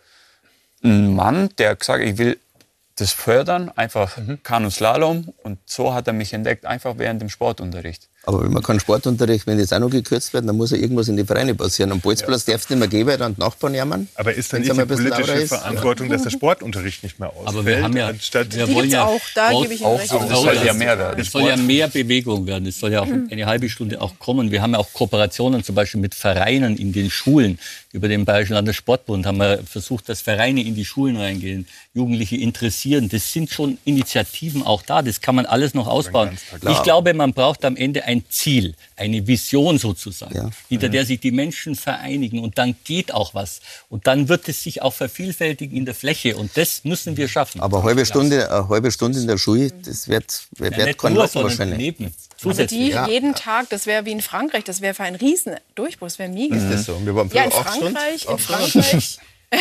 ein Mann, der gesagt hat, ich will das fördern, einfach mhm. Kanuslalom. Und so hat er mich entdeckt, einfach während dem Sportunterricht. Aber wenn man keinen Sportunterricht, wenn das auch noch gekürzt wird, dann muss ja irgendwas in die Vereine passieren. Am Bolzplatz ja. darf es nicht mehr gehen, weil dann die Nachbarn jammern. Aber ist dann nicht die politische Verantwortung, dass der Sportunterricht nicht mehr ausfällt? Aber wir haben ja, wir wollen ja auch, da gebe ich Ihnen recht. Es soll ja mehr werden. Es soll ja mehr Bewegung werden. Es soll ja auch eine halbe Stunde auch kommen. Wir haben ja auch Kooperationen zum Beispiel mit Vereinen in den Schulen. Über den Bayerischen Landessportbund haben wir versucht, dass Vereine in die Schulen reingehen, Jugendliche interessieren. Das sind schon Initiativen auch da. Das kann man alles noch ausbauen. Ich glaube, man braucht am Ende ein Ziel, eine Vision sozusagen, ja. hinter der sich die Menschen vereinigen. Und dann geht auch was. Und dann wird es sich auch vervielfältigen in der Fläche. Und das müssen wir schaffen. Aber eine halbe Stunde, eine halbe Stunde in der Schule, das wird, wird ja, kein Lauf wahrscheinlich. Neben. Aber die ja. jeden Tag, das wäre wie in Frankreich, das wäre für einen riesen Durchbruch, das wäre mega. Ist das so? Wir waren ja, in Frankreich, in Frankreich.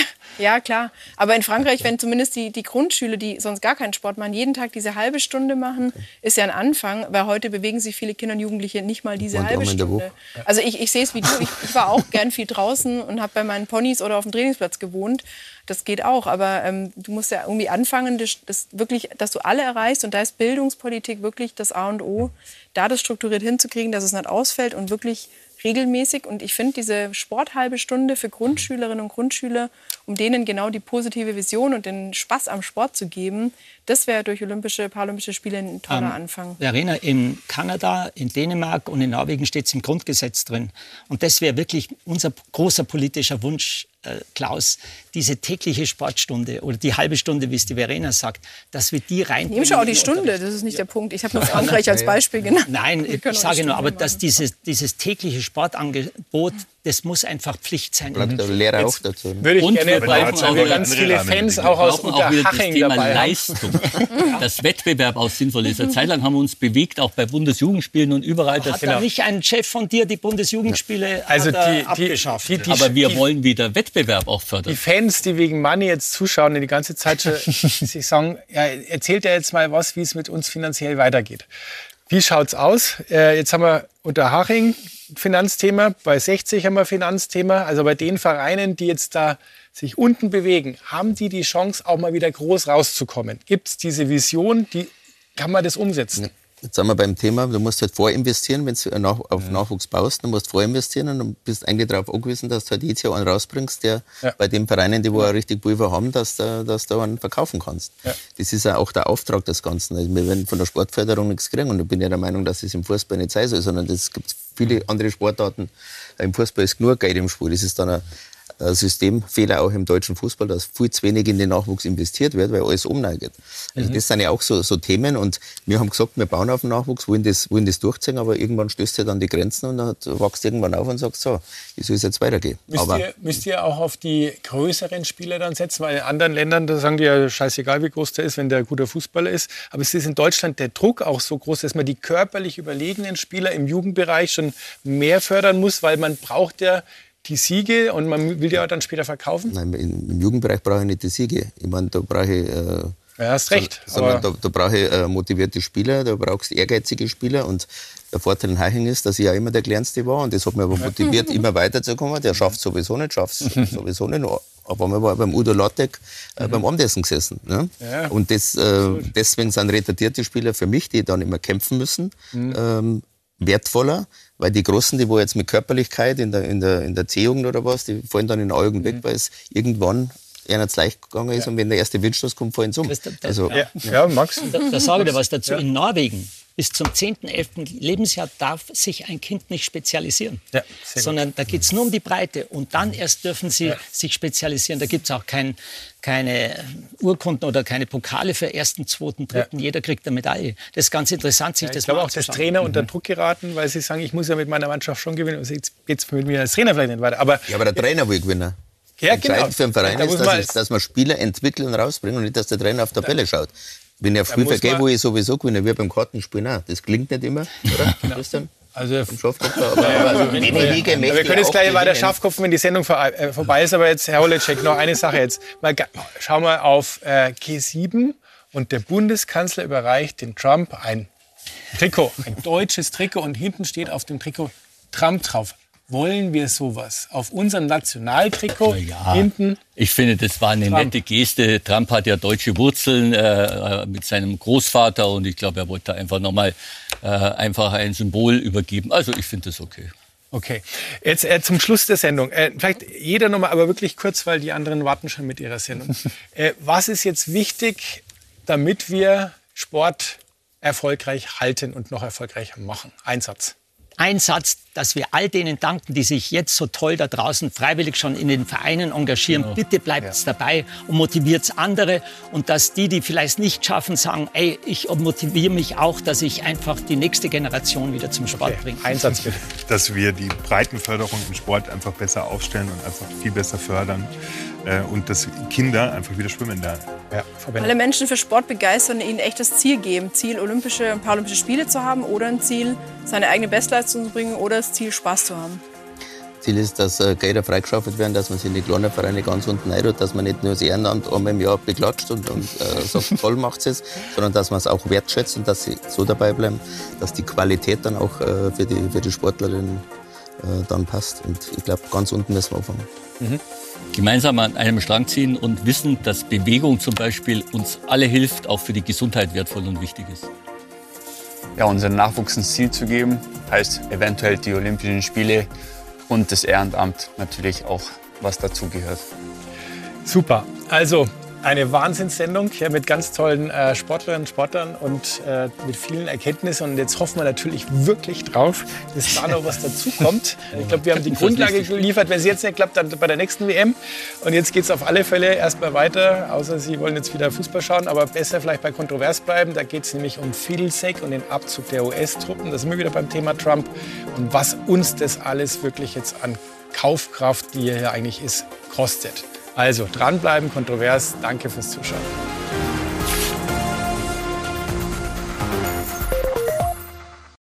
Ja, klar. Aber in Frankreich, wenn zumindest die, die Grundschüler, die sonst gar keinen Sport machen, jeden Tag diese halbe Stunde machen, ist ja ein Anfang, weil heute bewegen sich viele Kinder und Jugendliche nicht mal diese und halbe Stunde. Also ich, ich sehe es wie du, ich, ich war auch gern viel draußen und habe bei meinen Ponys oder auf dem Trainingsplatz gewohnt. Das geht auch, aber ähm, du musst ja irgendwie anfangen, das, das wirklich, dass du alle erreichst und da ist Bildungspolitik wirklich das A und O, da das strukturiert hinzukriegen, dass es nicht ausfällt und wirklich regelmäßig. Und ich finde, diese Sporthalbe Stunde für Grundschülerinnen und Grundschüler, um denen genau die positive Vision und den Spaß am Sport zu geben, das wäre durch Olympische, Paralympische Spiele ein toller ähm, Anfang. Verena, in Kanada, in Dänemark und in Norwegen steht es im Grundgesetz drin. Und das wäre wirklich unser großer politischer Wunsch, äh, Klaus, diese tägliche Sportstunde oder die halbe Stunde, wie es die Verena sagt, dass wir die rein... Nehmen schon auch die Stunde, das ist nicht der Punkt. Ich habe nur Frankreich als Beispiel genannt. Nein, ich sage nur, aber dass dieses, dieses tägliche Sportangebot, das muss einfach Pflicht sein. Bleibt der Lehrer auch dazu. Ne? Würde ich und gerne, wir brauchen weil wir ganz viele Fans auch aus Unterhaching dabei Leistung. Das Wettbewerb auch sinnvoll ist. Eine Zeit lang haben wir uns bewegt, auch bei Bundesjugendspielen und überall. Hat da nicht ein Chef von dir die Bundesjugendspiele also hat die, abgeschafft? Die, die, die, aber wir die, wollen wieder Wettbewerb auch fördern. Die Fans, die wegen Money jetzt zuschauen, die ganze Zeit schon sich sagen, ja, erzählt er jetzt mal was, wie es mit uns finanziell weitergeht. Wie schaut's aus? Äh, jetzt haben wir Unterhaching Finanzthema, bei sechzig haben wir Finanzthema. Also bei den Vereinen, die jetzt da sich unten bewegen, haben die die Chance, auch mal wieder groß rauszukommen? Gibt es diese Vision, die, kann man das umsetzen? Jetzt sind wir beim Thema, du musst halt vorinvestieren, wenn du nach, auf ja. Nachwuchs baust, dann musst du vorinvestieren und du bist eigentlich darauf angewiesen, dass du halt jedes Jahr einen rausbringst, der ja. bei den Vereinen, die wo ja. richtig Pulver haben, dass du, dass du einen verkaufen kannst. Ja. Das ist ja auch der Auftrag des Ganzen. Also wir werden von der Sportförderung nichts kriegen und ich bin ja der Meinung, dass es im Fußball nicht sein soll, sondern es gibt viele andere Sportarten. Im Fußball ist genug Geld im Spiel. Das ist dann ein Systemfehler auch im deutschen Fußball, dass viel zu wenig in den Nachwuchs investiert wird, weil alles umneigt. Also mhm. das sind ja auch so, so Themen und wir haben gesagt, wir bauen auf den Nachwuchs, wollen das, wollen das durchziehen, aber irgendwann stößt ja dann die Grenzen und dann wächst irgendwann auf und sagt, so, wie soll es jetzt weitergehen? Müsst, aber, ihr, müsst ihr auch auf die größeren Spieler dann setzen? Weil in anderen Ländern, da sagen die ja, scheißegal wie groß der ist, wenn der ein guter Fußballer ist. Aber es ist in Deutschland der Druck auch so groß, dass man die körperlich überlegenen Spieler im Jugendbereich schon mehr fördern muss, weil man braucht ja die Siege und man will die auch dann später verkaufen? Nein, im Jugendbereich brauche ich nicht die Siege. Ich meine, da brauche ich... Äh, ja, hast recht. Sondern da, da brauche ich äh, motivierte Spieler, da brauchst du ehrgeizige Spieler und der Vorteil in Haching ist, dass ich ja immer der Kleinste war und das hat mich aber motiviert, immer weiterzukommen. Der schafft sowieso nicht, schafft sowieso nicht. Aber man war beim Udo Lattek äh, mhm. beim Abendessen gesessen. Ne? Ja. Und das, äh, deswegen sind retardierte Spieler für mich, die dann immer kämpfen müssen, mhm. ähm, wertvoller, weil die Großen, die wo jetzt mit Körperlichkeit in der, in der, in der C-Jugend oder was, die fallen dann in den Augen mhm. weg, weil es irgendwann einer zu leicht gegangen ist ja. und wenn der erste Windstoß kommt, fallen sie um. Also, ja. Ja, Max. Da, da sage ich dir was dazu. Ja. In Norwegen bis zum zehnten, elften Lebensjahr darf sich ein Kind nicht spezialisieren, ja, sondern da geht es nur um die Breite und dann erst dürfen sie ja. sich spezialisieren. Da gibt es auch kein, keine Urkunden oder keine Pokale für ersten, zweiten, dritten. Ja. Jeder kriegt eine Medaille. Das ist ganz interessant, sich ja, das mal mal anzuschauen. Ich glaube auch, dass Trainer mhm. unter Druck geraten, weil sie sagen, ich muss ja mit meiner Mannschaft schon gewinnen. Also jetzt geht es mit mir als Trainer vielleicht nicht weiter. Aber, ja, aber der Trainer will gewinnen. Ja, Entscheidend genau. für einen Verein da ist, dass, man, ich, dass man Spieler entwickeln und rausbringen und nicht, dass der Trainer auf die Tabelle schaut. Wenn er früh vergeht, wo ich sowieso gewinne, wie beim Kartenspielen auch. Das klingt nicht immer, oder? Genau. Christian? Also, aber, aber, also, wenn ich liege, wir können jetzt gleich weiter Schafkopfen, wenn die Sendung vor, äh, vorbei ist. Aber jetzt, Herr Holecek, noch eine Sache jetzt. Mal, schauen wir auf äh, G sieben und der Bundeskanzler überreicht den Trump ein Trikot, ein deutsches Trikot und hinten steht auf dem Trikot Trump drauf. Wollen wir sowas auf unserem Nationaltrikot ja, hinten? Ich finde, das war eine Trump. nette Geste. Trump hat ja deutsche Wurzeln äh, mit seinem Großvater und ich glaube, er wollte einfach nochmal äh, einfach ein Symbol übergeben. Also ich finde das okay. Okay, jetzt äh, zum Schluss der Sendung. Äh, vielleicht jeder nochmal, aber wirklich kurz, weil die anderen warten schon mit ihrer Sendung. äh, was ist jetzt wichtig, damit wir Sport erfolgreich halten und noch erfolgreicher machen? Ein Satz. Ein Satz, dass wir all denen danken, die sich jetzt so toll da draußen freiwillig schon in den Vereinen engagieren. Genau. Bitte bleibt ja. dabei und motiviert andere. Und dass die, die vielleicht nicht schaffen, sagen, ey, ich motiviere mich auch, dass ich einfach die nächste Generation wieder zum Sport okay. bringe. Ein Satz bitte. Dass wir die Breitenförderung im Sport einfach besser aufstellen und einfach viel besser fördern. Äh, und dass Kinder einfach wieder schwimmen lernen. Ja, alle Menschen für Sport begeistern, ihnen echt das Ziel geben. Ziel, Olympische und Paralympische Spiele zu haben oder ein Ziel, seine eigene Bestleistung zu bringen oder das Ziel, Spaß zu haben. Ziel ist, dass äh, Gelder freigeschaufelt werden, dass man sich in die kleinen Vereine ganz unten reintut, dass man nicht nur das Ehrenamt einmal im Jahr beklatscht und, und äh, sagt, toll macht es, sondern dass man es auch wertschätzt und dass sie so dabei bleiben, dass die Qualität dann auch äh, für, die, für die Sportlerinnen äh, dann passt. Und ich glaube, ganz unten müssen wir anfangen. Mhm. Gemeinsam an einem Strang ziehen und wissen, dass Bewegung zum Beispiel uns alle hilft, auch für die Gesundheit wertvoll und wichtig ist. Ja, unseren Nachwuchs ein Ziel zu geben, heißt eventuell die Olympischen Spiele und das Ehrenamt natürlich auch, was dazugehört. Super. Also eine Wahnsinnssendung hier mit ganz tollen äh, Sportlerinnen und Sportlern und äh, mit vielen Erkenntnissen. Und jetzt hoffen wir natürlich wirklich drauf, dass da noch was dazukommt. Ich glaube, wir haben die Grundlage geliefert. Wenn es jetzt nicht klappt, dann bei der nächsten W M. Und jetzt geht es auf alle Fälle erstmal weiter, außer Sie wollen jetzt wieder Fußball schauen. Aber besser vielleicht bei Kontrovers bleiben. Da geht es nämlich um Fidelsack und den Abzug der U S-Truppen. Da sind wir wieder beim Thema Trump. Und was uns das alles wirklich jetzt an Kaufkraft, die hier eigentlich ist, kostet. Also dranbleiben, Kontrovers. Danke fürs Zuschauen.